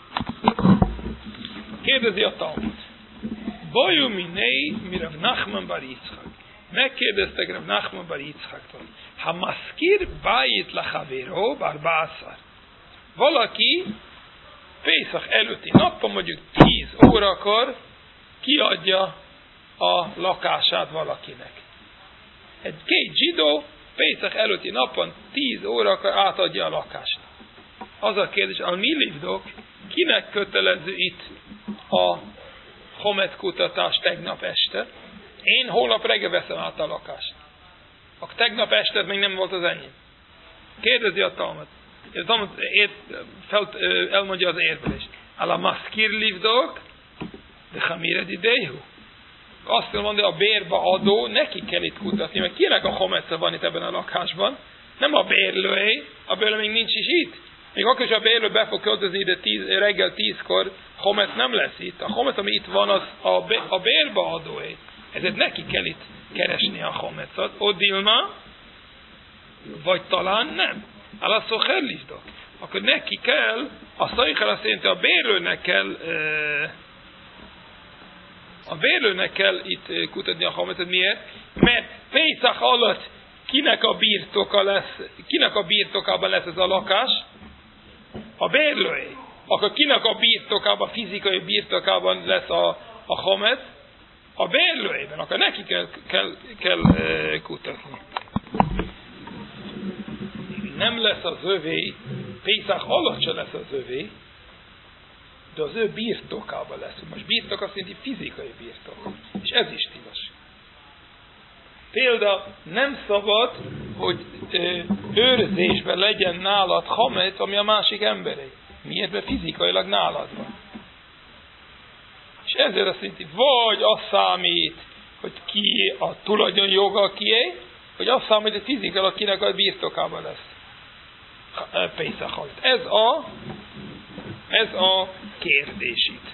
Kérdezi a Talmud. Bajú minei, mire Nachman bar Yitzchak. Megkérdeztek Rav Nachman bar Yitzchaktól. Ha maszkir bájit lachavéro bar bászar. Valaki Pészach előtti napon, mondjuk 10 órakor kiadja a lakását valakinek. Két zsidó Pészach előtti napon 10 órakor átadja a lakást. Az a kérdés, a mi livdok, kinek kötelező itt a homet kutatás tegnap este? Én holnap reggel veszem át a lakást. A tegnap este még nem volt az enyém. Kérdezi a Talmud. A Talmud elmondja az érvelést. Ala maszkir livdok, de hamired idejhu. Azt mondja, a bérbe adó, neki kell itt kutatni, mert kinek a hometsze van itt ebben a lakásban? Nem a bérlőé, a bérlő még nincs is itt. Még akkor is a bérlő be fog költözni ide reggel 10-kor, homet nem lesz itt. A homet, ami itt van, az a bérbe adóé. Ezért neki kell itt keresni a hometzat. Odilma, vagy talán nem. Alaszocher livdok. Akkor neki kell, a szaichel azt jelenti, a bérlőnek kell itt kutatni a hometzat. Miért? Mert Pészach alatt kinek a birtokában lesz ez a lakás? A bérlőé. Akkor kinek a birtokában, fizikai birtokában lesz a homet? A bérlőében. Akkor neki kell kutatni. Nem lesz az övé, Pészach alatt se lesz az övé, de az ő birtokában lesz. Most birtok azt jelenti fizikai birtok. És ez is tilos. Például nem szabad, hogy őrzésben legyen nálad hamet, ami a másik emberé. Miért? Mert fizikailag nálad van. És ezért azt jelenti, vagy az számít, hogy ki a tulajdonjoga kié, vagy az számít, hogy fizikailag kinek a birtokában lesz. Pészach alatt. Ez a kérdés itt.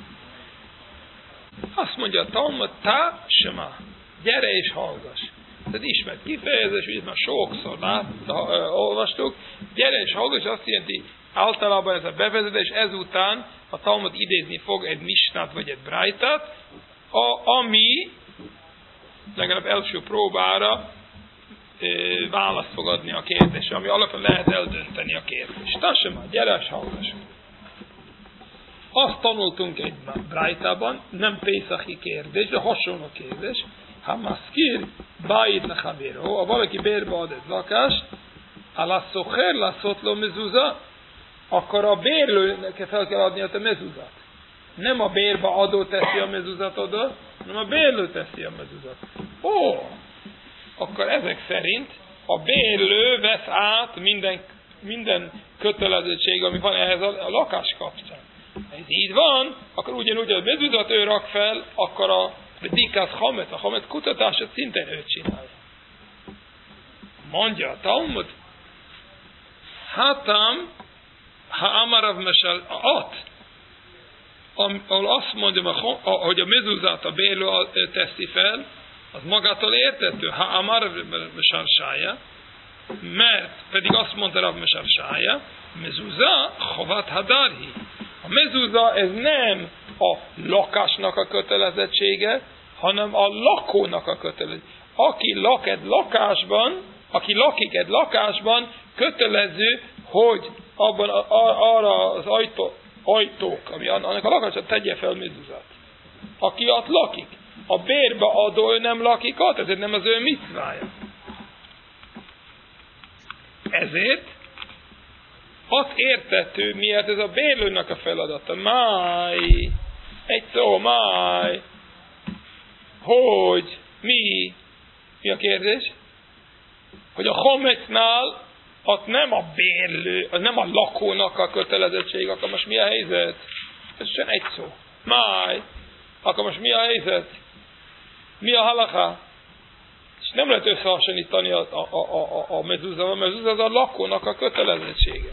Azt mondja a Talmud, sema, gyere és hallgass. Ez ismert kifejezés, ugye már sokszor olvastuk. Gyere és hallgass, azt jelenti, általában ez a bevezetés, ezután a Talmud idézni fog egy misnát vagy egy brájtát, ami legalább első próbára választ fog adni a kérdésre, ami alapján lehet eldönteni a kérdést. Tassema, gyere és hallgass. Azt tanultunk egy brájtában, nem Pészachi kérdés, de hasonló kérdés. Ha maszkir bájit lechavéro, ha valaki bérbe ad egy lakást, alaszocher laszotló mezúza, akkor a bérlőnek fel kell adni a mezúzat. Nem a bérbe adó teszi a mezúzat oda, hanem a bérlő teszi a mezúzat. Akkor ezek szerint a bérlő vesz át minden kötelezettség, ami van ehhez a lakás kapcsán. Ha ez így van, akkor ugyanúgy a mezúzat ő rak fel, akkor a dikász hamet, a hamet kutatását szintén ő csinálja. Mondja a Talmud, hátam, ha amarav mesel ahol azt mondja, hogy a mezúzát a bérlő teszi fel, az magától értető. Ha amar mesarsája, mert pedig azt mondta Rav mesarsája, mezuzá chovat hadarhi. A mezuzá ez nem a lakásnak a kötelezettsége, hanem a lakónak a kötelezettsége. Aki lakik egy lakásban, kötelező, hogy abban arra az ajtók, ami annak a lakásban tegye fel mezuzát. Aki ott lakik. A bérbe adó ő nem lakik ott, ezért nem az ő micvája. Ezért azt értető, miért ez a bérlőnek a feladata. Egy szó, hogy, mi a kérdés? Hogy a homecnál ott nem a bérlő, az nem a lakónak a kötelezettség, akkor most mi a helyzet? Ez sem egy szó. Akkor most mi a helyzet? Mi a halaká? És nem lehet összehasonlítani a mezuzával. A mezuzá az a lakónak a kötelezettsége.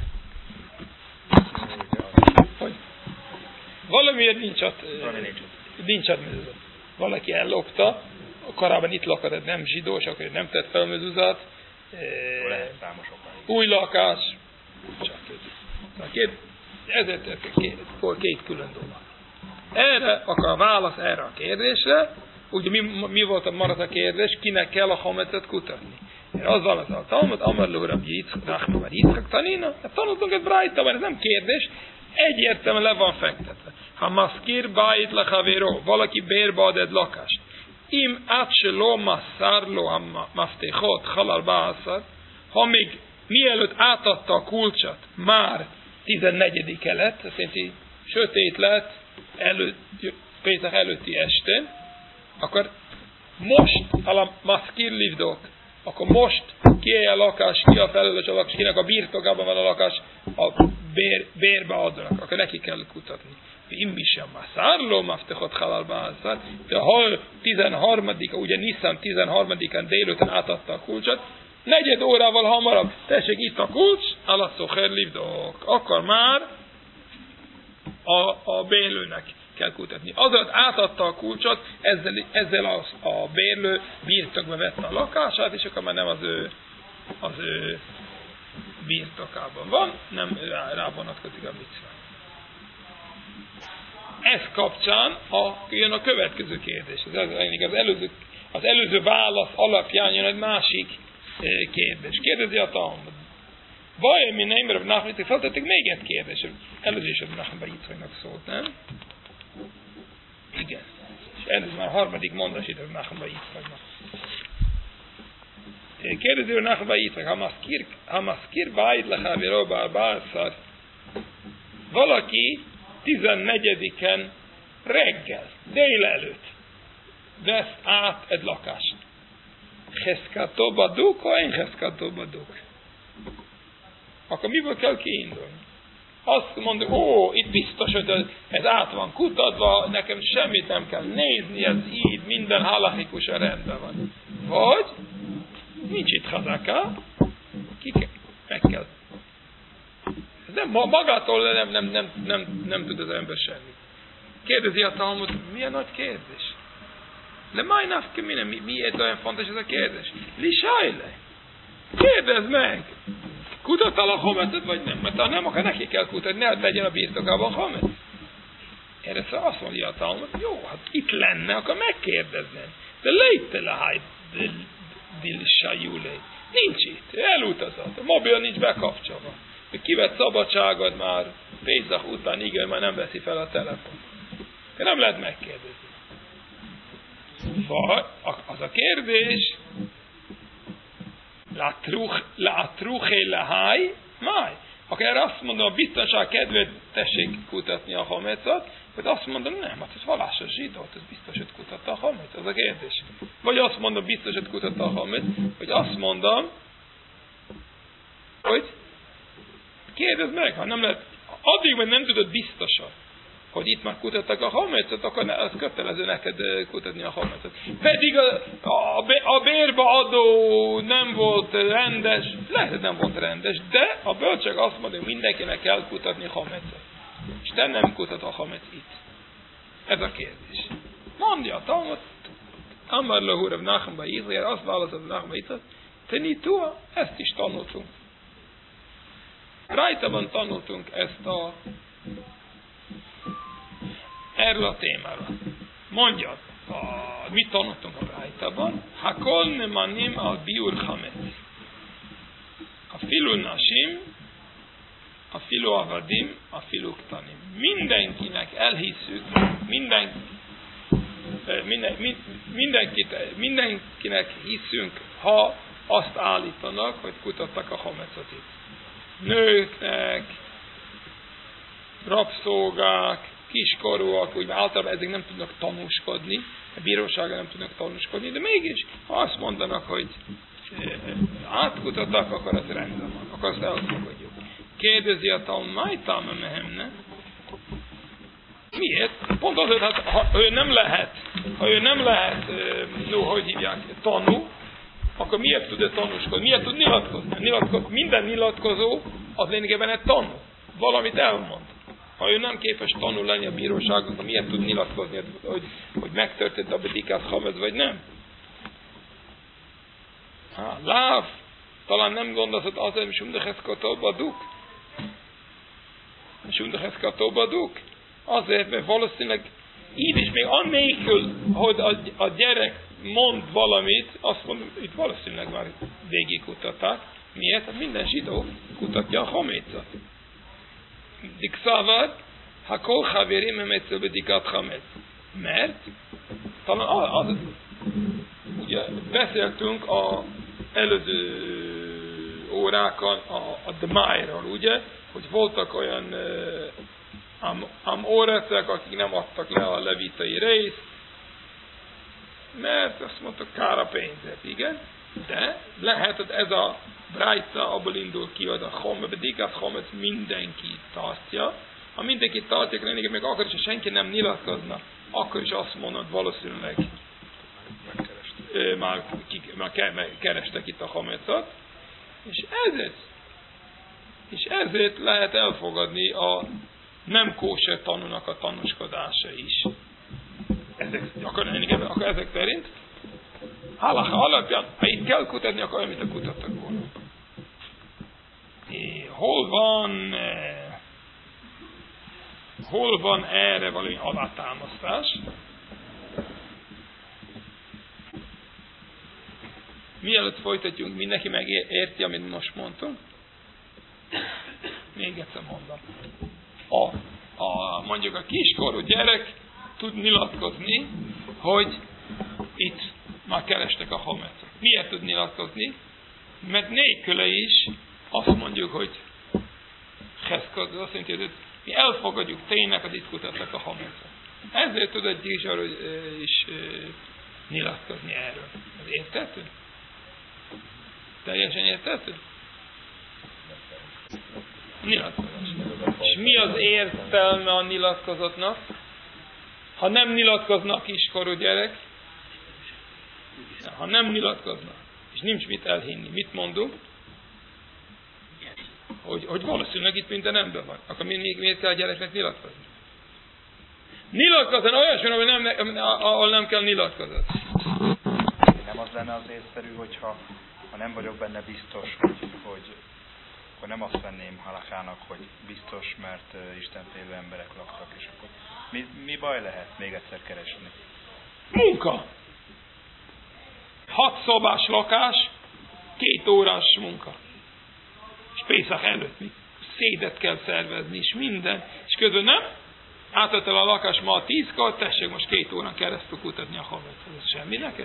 Hogy valamiért nincs ott mezuzá. Valaki ellopta, korábban itt lakott, nem zsidós, akkor nem tett fel mezuzát. Új lakás. Ezért két külön dolog. Erre, akkor a válasz erre a kérdésre, ugye mi volt a maradt a kérdés, kinek kell a hamecet kutatni. Az van az a Talmud, Amarló Rabbi Yitzchak tanina, tanultunk egy brájtában, ez nem kérdés, egyértelműen le van fektetve. Ha maszkir bájt le havéró, valaki bérbe ad egy lakást, im átseló masszárló a masztéhot halal bászat, ha még mielőtt átadta a kulcsot, már 14-e lett, azt jelenti, sötét lett, Péter előtti estén, akkor most a maszkir livdok, akkor most ki a lakás, ki a felelős a lakás, kinek a birtokában van a lakás, a bérbe adnak, akkor neki kell kutatni. Immi sem már szárló, maftechot halalba ászat, de ha 13-a, ugye Nisztán 13-án délután átadta a kulcsot, 4 órával hamarabb, tessék itt a kulcs, alaszocher livdok, akkor már a bérlőnek kell kutatni. Azért átadta a kulcsot, ezzel a bérlő birtokba vette a lakását, és akkor már nem az ő birtokában van, nem rá vonatkozik a micva. Ez kapcsán jön a következő kérdés. Az előző válasz alapján jön egy másik kérdés. Kérdezi a Talmud. Vajon mi nem, mert Nachman, feltették még egy kérdés. Előző is a Nachman Yitzchaknak szólt, nem? Igen. És ez már a harmadik mondás itt a Nachman Yitzchaknak. Kérdezi a Nachman Yitzchak, ha maszkir bájt le havéróba bászat, valaki 14-en reggel, délelőtt vesz át egy lakást. Cheszkátó baduk, vagy én cheszkátó baduk? Akkor miből kell kiindulni? Azt mondom, itt biztos, hogy ez át van kutatva, nekem semmit nem kell nézni, ez így, minden halachikusan rendben van. Vagy nincs itt hazaka, meg kell. Nem, magától nem tud az ember semmit. Kérdezi a Talmud, milyen nagy kérdés? De májnafke miért olyan fontos ez a kérdés? Lisajle! Kérdezd meg! Kutattál a homecet, vagy nem? Mert ha nem, akkor neki kell kutatni, ne legyen a birtokában homec. Erre szóval azt mondja a Talmud, jó, hát itt lenne, akkor megkérdeznem. De lejte le háj dillisajulé. Nincs itt, elutazott, a mobil nincs bekapcsolva. Kivett szabadságod már Pészak után, igen, már nem veszi fel a telefon. De nem lehet megkérdezni. Vagy az a kérdés, látruché leháj, máj. Akkor erre azt mondom, a biztonság kedvéért tessék kutatni a homecot, vagy azt mondom, nem, hát ez vallásos zsidó, ez biztos, hogy kutatta a homec, az a kérdés. Vagy azt mondom, biztos, hogy kutatta a homec, vagy azt mondom, hogy kérdezd meg, ha nem lehet, addig, hogy nem tudod biztosan, hogy itt már kutattak a homecot, akkor az kötelező neked kutatni a homecot. Pedig a bérbe adó nem volt rendes, lehet, hogy nem volt rendes, de a bölcsek azt mondja, hogy mindenkinek kell kutatni a homecot. És te nem kutat a homec itt. Ez a kérdés. Mondja a Talmud, Amar lahu Rav Nachman bar Yitzchak, azt válaszolt Rav Nachman bar Yitzchak, Tenitua, ezt is tanultunk. Brájtában tanultunk erről a témáról. Mondja, mit tanultunk a Brájtában? Hakol nemanim al biur chametz. A filu nasim, a filu avadim, a filu ktanim. Mindenkinek elhisszük, mindenkinek hiszünk, ha azt állítanak, hogy kutattak a hametzot itt. Nőknek, rabszolgák, kiskorúak, úgy általában ezek nem tudnak tanúskodni, a bíróságon nem tudnak tanúskodni, de mégis, ha azt mondanak, hogy átkutattak, akkor az rendben van, akkor azt elfogadjuk. Kérdezi a talán, májtáma mehemne? Miért? Pont azért, hát, ha ő nem lehet, hogy hívják, tanú, akkor miért tud tanúskodni? Miért tud nyilatkozni? Minden nyilatkozó az lényegében egy tanú. Valamit elmond. Ha ő nem képes tanul lenni a bíróságon, akkor miért tud nyilatkozni, hogy megtörtént a bedikát hamez, vagy nem? Láv, talán nem gondolod azért, hogy sumdecheszkatóba duk. Azért, mert valószínűleg így is még annélkül, hogy a gyerek mond valamit, azt mondom, itt valószínűleg már végig kutatták. Miért? Hát minden zsidó kutatja a hamécot. Dikszavad, ha kol havérim emetsző bedikat hamec. Mert talán ugye beszéltünk az előző órákon a Dmájról, ugye, hogy voltak olyan amoretek, akik nem adtak le a levitai részt, mert azt mondtak, kár a pénzet, igen, de lehet, hogy ez a brájta abból indul ki, hogy a homec mindenki tartja. Ha mindenki tartja, akkor még akkor is, ha senki nem nyilatkozna, akkor is azt mondod valószínűleg már kerestek itt a homecot, és ezért lehet elfogadni a nem kóser tanúnak a tanúskodása is. Akkor ezek szerint halacha alapján, ha itt kell kutatni, akkor olyan, mint a kutattak volna. Hol van erre valami alátámasztás? Mielőtt folytatjunk, mindenki megérti, amit most mondtunk? Még egyszer mondom. Mondjuk a kiskorú gyerek tud nyilatkozni, hogy itt már kerestek a hamecot. Miért tud nyilatkozni? Mert nélküle is azt mondjuk, hogy heszkod, azt jelenti, hogy mi elfogadjuk tényleg, hogy itt kutattak a hamecot. Ezért tud egy gyízsarú is nyilatkozni erről. Ez érthető? Teljesen érthető? Nyilatkozás. És mi az értelme a nyilatkozatnak? Ha nem nyilatkoznak kiskorú gyerek, ha nem nyilatkoznak, és nincs mit elhinni, mit mondunk? Hogy valószínűleg itt minden ember van. Akkor miért kell a gyereknek nyilatkozni? Nyilatkozni olyasmi, ahol nem kell nyilatkozni. Nem az lenne az észszerű, hogyha nem vagyok benne biztos, hogy akkor nem azt venném halakának, hogy biztos, mert Isten félő emberek laktak, és akkor mi baj lehet még egyszer keresni? Munka! 6 szobás lakás, 2 órás munka. És Pészak előtt még szédet kell szervezni, és minden. És közben nem? Átadta a lakás ma a 10-kor, tessék most 2 órán keresztül kutatni a havet. Ez semmi neked?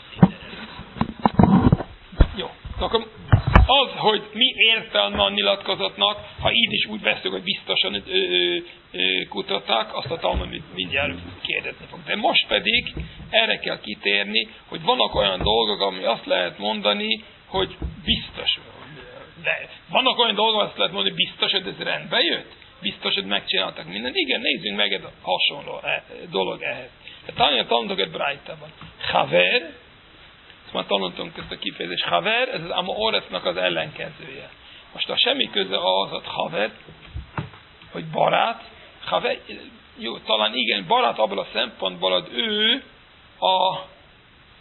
Jó. Akkor az, hogy mi értelme a nyilatkozatnak, ha így is úgy veszük, hogy biztosan kutatták, azt a Talmud mindjárt kérdezni fog. De most pedig erre kell kitérni, hogy vannak olyan dolgok, ami azt lehet mondani, hogy biztos. De vannak olyan dolgok, azt lehet mondani, hogy biztos, hogy ez rendbe jött? Biztos, hogy megcsináltak mindent? Igen, nézzünk meg egy hasonló dolog ehhez. Tanultunk egy brájtában. Haver, már tanultunk ezt a kifejezést, haver, ez az amoretnak az ellenkezője. Most ha semmi köze ahhoz, hogy haver, hogy barát, haver, jó, talán igen, barát abban a szempontból, hogy ő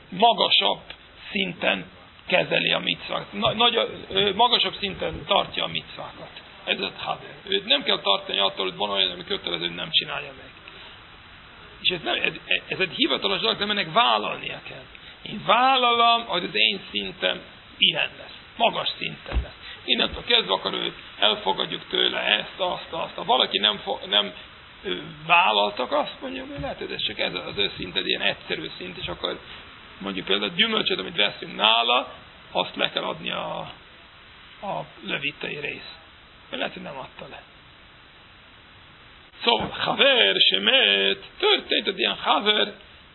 magasabb szinten kezeli a micvákat. Magasabb szinten tartja a micvákat. Ez a haver. Őt nem kell tartani attól, hogy van olyan, ami kötelező, nem csinálja meg. És ez egy hivatalos dolog, de ennek vállalnia kell. Én vállalom, hogy az én szintem ilyen lesz. Magas szinten lesz. Innentől kezdve akkor őt elfogadjuk tőle ezt, azt. Ha valaki nem vállaltak, azt mondjuk, hogy lehet, hogy ez csak ez az ő szinted, ilyen egyszerű szint, és akkor mondjuk például a gyümölcsöt, amit veszünk nála, azt le kell adni a levitei rész. Mert lehet, hogy nem adta le. Szóval, haver, semet, történt, hogy ilyen haver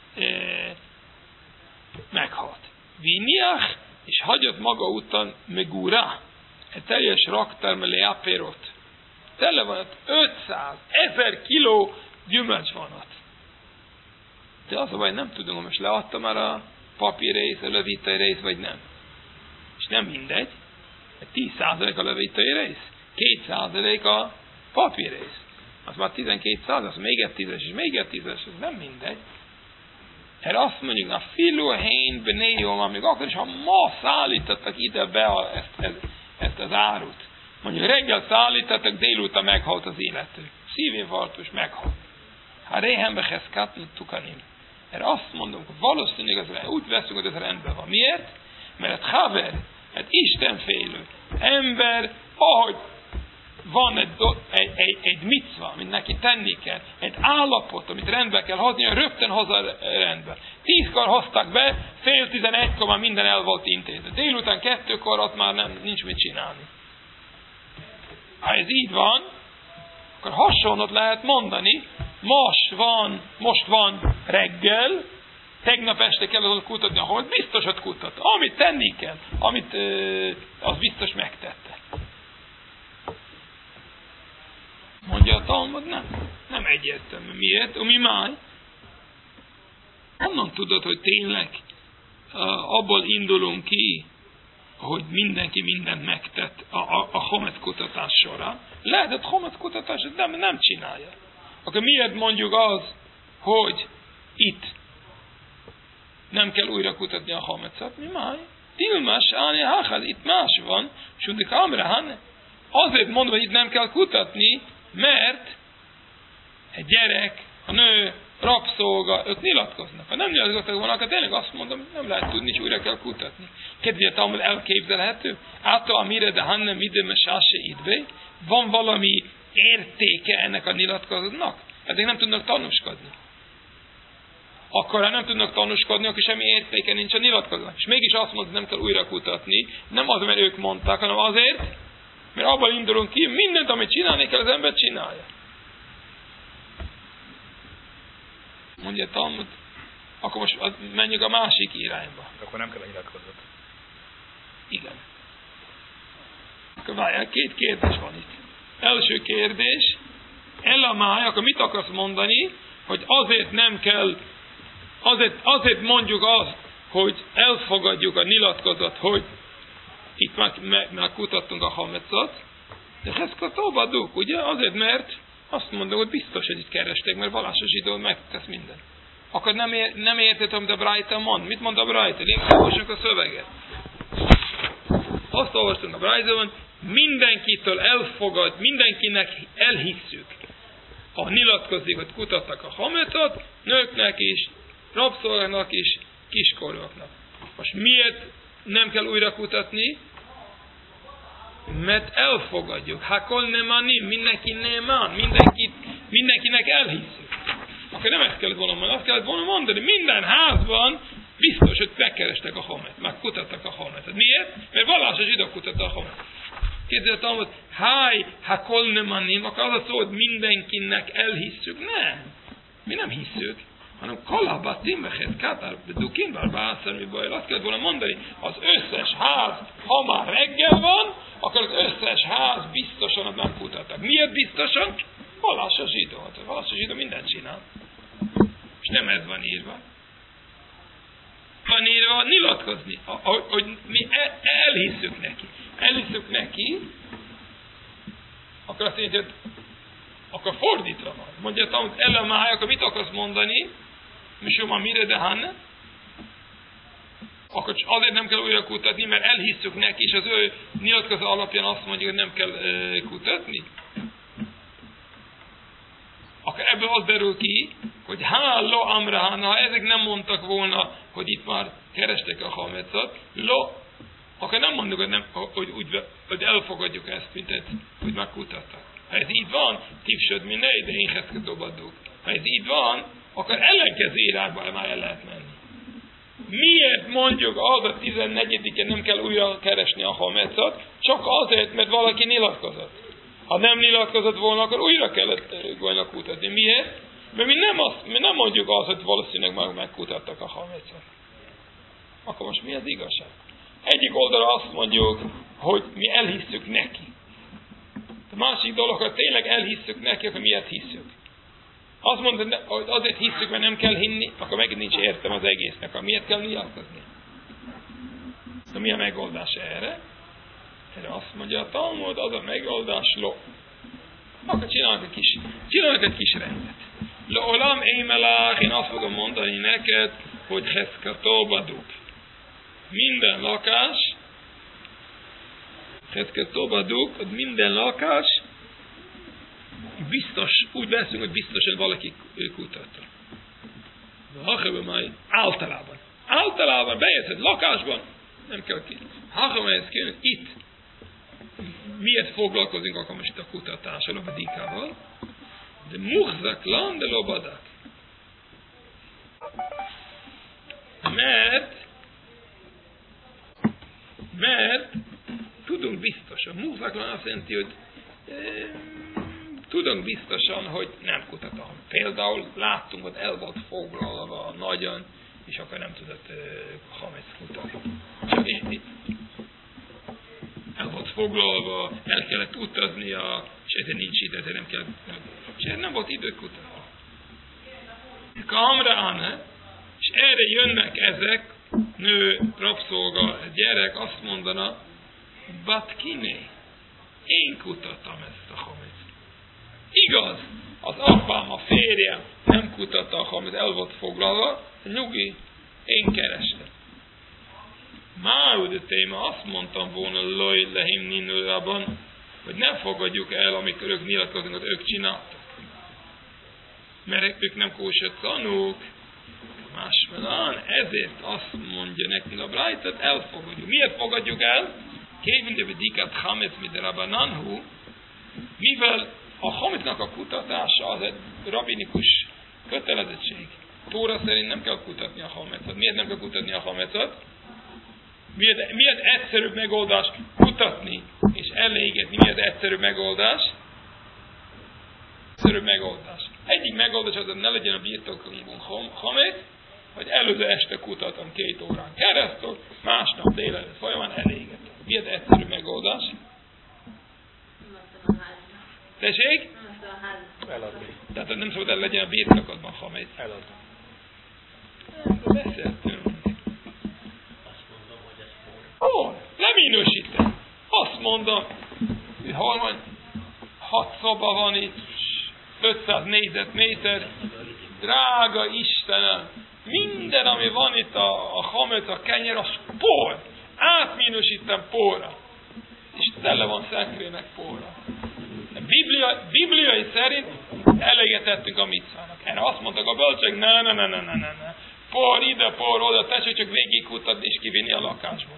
meghalt. Viniach, és hagyott maga után megúrá, egy teljes raktermelé apérot. Tele van ott 500 000 kiló gyümölcs van ott. De az a baj, nem tudom, hogy most leadta már a papír rész, a levitai rész, vagy nem. És nem mindegy. 10% a levitai rész, 2% a papír rész. Az már 12%, az még egy 10-es, és még egy 10-es, ez nem mindegy. Erre azt mondjuk, a filuhén benéjom, amíg akkor is, ha ma szállítottak ide be ezt az árut. Mondjuk reggel szállítottak, délután meghalt az illető. Szívinfarktus meghalt. Ha réhenbehez katnutukanim. Erre azt mondom, hogy valószínűleg úgy veszünk, hogy ez rendben van. Miért? Mert egy haver, egy istenfélő ember, ahogy van egy micva, amit neki tenni kell, egy állapot, amit rendbe kell hozni, rögtön hozzá rendbe. 10-kor hoztak be, 10:30-kor már minden el volt intézve. Délután 2-kor ott már nincs mit csinálni. Ha ez így van, akkor hasonlót lehet mondani, most van reggel, tegnap este kell azon kutatni, ahol biztos, hogy kutat. Amit tenni kell, az biztos megtette. Mondja a Talmud, nem egyértelmű. Miért? Mi máj? Honnan tudod, hogy tényleg abból indulunk ki, hogy mindenki mindent megtett a homec kutatás során? Lehetett homec kutatás, de nem csinálja. Akkor miért mondjuk az, hogy itt nem kell újra kutatni a homecet? Mi máj? Tilmas, állni, háház, itt más van. Sundik Amrahán. Azért mondom, hogy itt nem kell kutatni, mert egy gyerek, a nő, rabszolga, ők nyilatkoznak. Ha nem nyilatkoznak volna, akkor tényleg azt mondom, nem lehet tudni, és újra kell kutatni. Kedvéért Talmud elképzelhető? Által amire de hanem időme sáse idvé, van valami értéke ennek a nyilatkozatnak? Ezek nem tudnak tanúskodni. Akkor, ha nem tudnak tanúskodni, akkor semmi értéke nincs a nyilatkozatnak. És mégis azt mondod, nem kell újra kutatni, nem az, mert ők mondták, hanem azért, mert abban indulunk ki, mindent, amit csinálni kell, az ember csinálja. Mondja Talmud, akkor most menjünk a másik irányba. Akkor nem kell a nyilatkozat. Igen. Akkor várjál, 2 kérdés van itt. Első kérdés, elamáj, akkor mit akarsz mondani, hogy azért nem kell, azért mondjuk azt, hogy elfogadjuk a nyilatkozat, hogy itt már kutattunk a hamecot, de ezt katóbaduk, ugye? Azért, mert azt mondom, hogy biztos, hogy itt keresték, mert vallásos zsidó megtesz minden. Akkor nem érted, amit a Braita mond. Mit mond a Braita? Olvassunk a szöveget. Azt olvastunk a Braitában, mindenkitől elfogad, mindenkinek elhisszük. Ha nyilatkozik, hogy kutattak a hamecot, nőknek is, rabszolgáknak is, kiskorúaknak. Most miért nem kell újra kutatni? Mert elfogadjuk. Hakol nemanim, mindenki neman, mindenkinek elhisszük. Akkor nem ezt kellett volna mondani, azt kellett volna mondani, minden házban biztos, hogy megkerestek a homet, már kutattak a hometet. Miért? Mert vallásos zsidók kutattak a homet. Kérdeztem, hogy hakol nemanim, akkor az a szó, hogy mindenkinek elhisszük. Nem. Mi nem hisszük, hanem kalabatim bechet kátár dukin barbászar mi baj. Azt kellett volna mondani, az összes ház, ha már reggel van, akkor az összes ház biztosan nem kutattak. Miért biztosan? Vallásos zsidó. Vallásos zsidó mindent csinál. És nem ez van írva. Van írva nyilatkozni, hogy mi elhisszük neki. Elhisszük neki, akkor azt mondja, hogy akkor fordítva van. Mondja, hogy elemály, akkor mit akarsz mondani? Misuma mire de hanne? akkor azért nem kell újra kutatni, mert elhisszük neki, és az ő nyilatkozat alapján azt mondja, hogy nem kell kutatni. Akkor ebből az derül ki, hogy lo amrahán, ha ezek nem mondtak volna, hogy itt már kerestek a hamecot, akkor nem mondjuk, hogy elfogadjuk ezt, mint hogy megkutattak. Ha ez így van, tipsöd mi ne, de én heszkedobadok. Ha ez így van, akkor ellenkező irányba már el lehet menni. Miért mondjuk az a 14-en nem kell újra keresni a hamecot? Csak azért, mert valaki nyilatkozott. Ha nem nyilatkozott volna, akkor újra kellett volna kutatni. Miért? Mert mi nem mondjuk azt, hogy valószínűleg már megkutattak a hamecot. Akkor most mi az igazság? Egyik oldalra azt mondjuk, hogy mi elhisszük neki. A másik dolog, hogy tényleg elhisszük neki, akkor miért hisszük? Azt mondod, hogy azért hisszük, mert nem kell hinni, akkor megint nincs értem az egésznek. Miért kell nyilatkozni? De mi a megoldás erre? Erre azt mondja a Talmud, az a megoldás Akkor csinálnak egy kis rendet. Olam émelách, én azt fogom mondani neked, hogy heszkatóbaduk. Minden lakás, biztos, úgy veszünk, hogy biztosan valaki kutatta. Általában bejötted lakásban, nem kell ki. Itt. Miért foglalkozunk akkor most a kutatással, a badikával? De muhzaklan, de lobadak. Mert tudunk biztosan. Muhzaklan azt jelenti, hogy tudunk biztosan, hogy nem kutatom. Például láttunk, hogy el volt foglalva nagyon, és akkor nem tudott hamec kutatni. Csak el volt foglalva, el kellett utaznia, és ezért nincs ide, ezért nem kell. És ezért nem volt idő kutatni. Kamrán, és erre jönnek ezek, nő, rabszolga, gyerek, azt mondana, Batkiné, én kutattam ezt a hamec. Igaz, az apám, a férjem nem kutatta a hamec, el volt foglalva, nyugi, én kerestem. Máud téma, azt mondtam volna loj lehim ninulában, hogy nem fogadjuk el, amikor ők nyilatkoznak, hogy ők csináltak. Mert ők nem kóser tanúk, másfelán, ezért azt mondja nekünk a brájtát, elfogadjuk. Miért fogadjuk el? Kévinde bedikát hamec mit rabananhu, mivel a hamecnak a kutatása az egy rabinikus kötelezettség. Tóra szerint nem kell kutatni a hamecot. Miért nem kell kutatni a hamecot? Miért egyszerűbb megoldás kutatni és elégetni? Miért egyszerűbb megoldás? Egyik megoldás az, hogy ne legyen a birtokunkban hamec, hogy előző este kutatom 2 órán keresztül, másnap délelőtt folyamán elégetem. Miért egyszerűbb megoldás? Tessék? Eladni. Tehát nem szabad el legyen a birtokodban hamec. Eladni. Beszéltünk. Leminősítem. Azt mondom, hogy hol van, 6 szoba van itt, 500 négyzetméter, drága Istenem, minden, ami van itt, a hamec, a kenyer, az por. Átminősítem porra. És tele van szekrénynek porra. Bibliai szerint elégetettünk a micvának. Erre azt mondtak a bölcsek, ne. Por ide, por oda, tessék csak végigkutatni és kivinni a lakásból.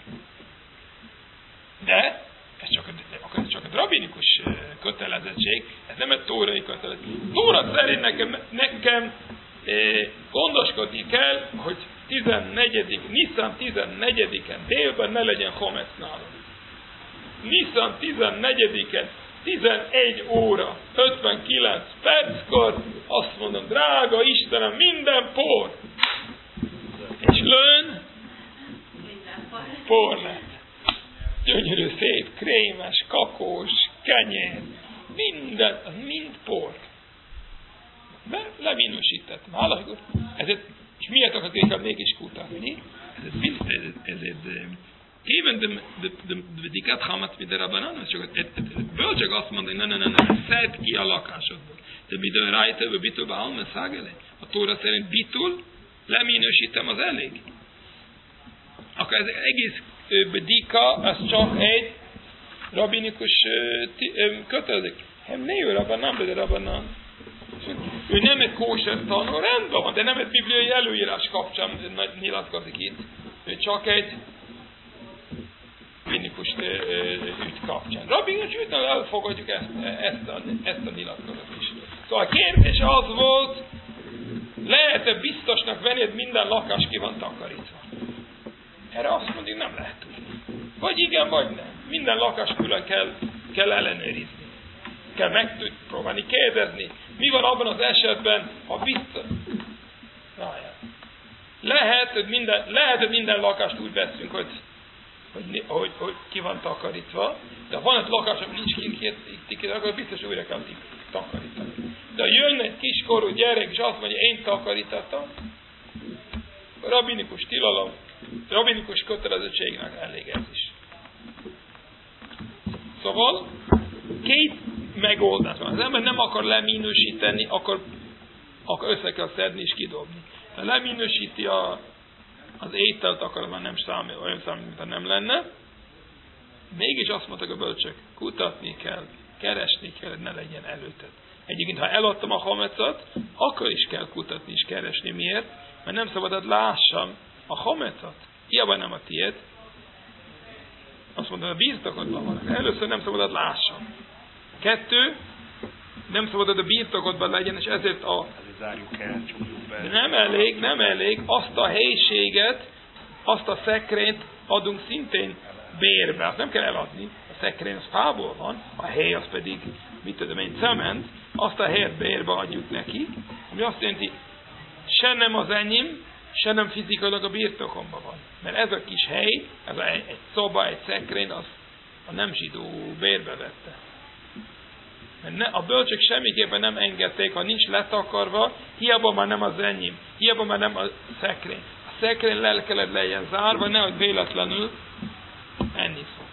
De ez csak a rabinikus kötelezettség, ez nem egy tórai kötelezettség. Tóra szerint nekem gondoskodni kell, hogy Nisztán 14-en délben ne legyen hamec nálunk. Nisztán 14-en 11 óra 59 perckor azt mondom, drága Istenem, minden por. És lőn por lett. Gyönyörű, szép, krémes, kakós, kenyér, minden, az mind por. Leminősítettem. Ezért, és miért akarok inkább mégis kutatni? Ezért even de bedikat hamat mit derabanan, csak bölcsek azt mondani, ne, szedd ki a lakásodból. De bidő rájtőbe bitőbe alme szágele. A Tóra szerint bitul, leminősítem, az elég. akkor ez egész bedika, az csak egy rabinikus kötelezik. Ne ő rabbanán, de rabbanán. Ő nem egy kóser tanul, rendben van, de nem egy bibliai előírás kapcsán nyilatkozik itt. Ő csak egy rabinikus ügy kapcsán. Rabinikus ügynél elfogadjuk ezt a nyilatkozat is. Szóval a kérdés az volt, lehet-e biztosnak venni, hogy minden lakás ki van takarítva? Erre azt mondjuk, nem lehet tudni. Vagy igen, vagy nem. Minden lakás külön kell ellenőrizni. Kell megpróbálni kérdezni. Mi van abban az esetben, ha biztos... Lehet, hogy minden lakást úgy veszünk, hogy ki van takarítva, de ha van egy lakás, ami nincs ki, akkor biztos újra kell takarítani. De ha jön egy kiskorú gyerek, és azt mondja, én takarítottam, rabinikus tilalom, rabinikus kötelezettségnek elég ez is. Szóval két megoldás van. Az ember nem akar leminősíteni, akkor össze kell szedni és kidobni. Ha leminősíti az ételt, akkor már nem számít, olyan számít, mintha nem lenne. Mégis azt mondtak a bölcsök, kutatni kell, keresni kell, hogy ne legyen előtted. Egyébként, ha eladtam a hamecot, akkor is kell kutatni és keresni. Miért? Mert nem szabad, lássam a hamecot. Hiába nem a tiéd. Azt mondom, a birtokodban van. Először nem szabad, lássam. 2, nem szabad, a birtokodban legyen, és ezért nem elég, azt a helyiséget, azt a szekrényt adunk szintén bérbe. Azt nem kell eladni. A szekrény az fából van, a hely az pedig, mit tudom én, cement, azt a helyet bérbe adjuk neki, ami azt jelenti, se nem az enyém, se nem fizikailag a birtokomban van. Mert ez a kis hely, ez egy szoba, egy szekrény, az a nem zsidó bérbe vette. Mert a bölcsök semmiképpen nem engedték, ha nincs letakarva, hiába már nem az enyém, hiába már nem a szekrény. A szekrény le kellett legyen zárva, nehogy véletlenül enni szó.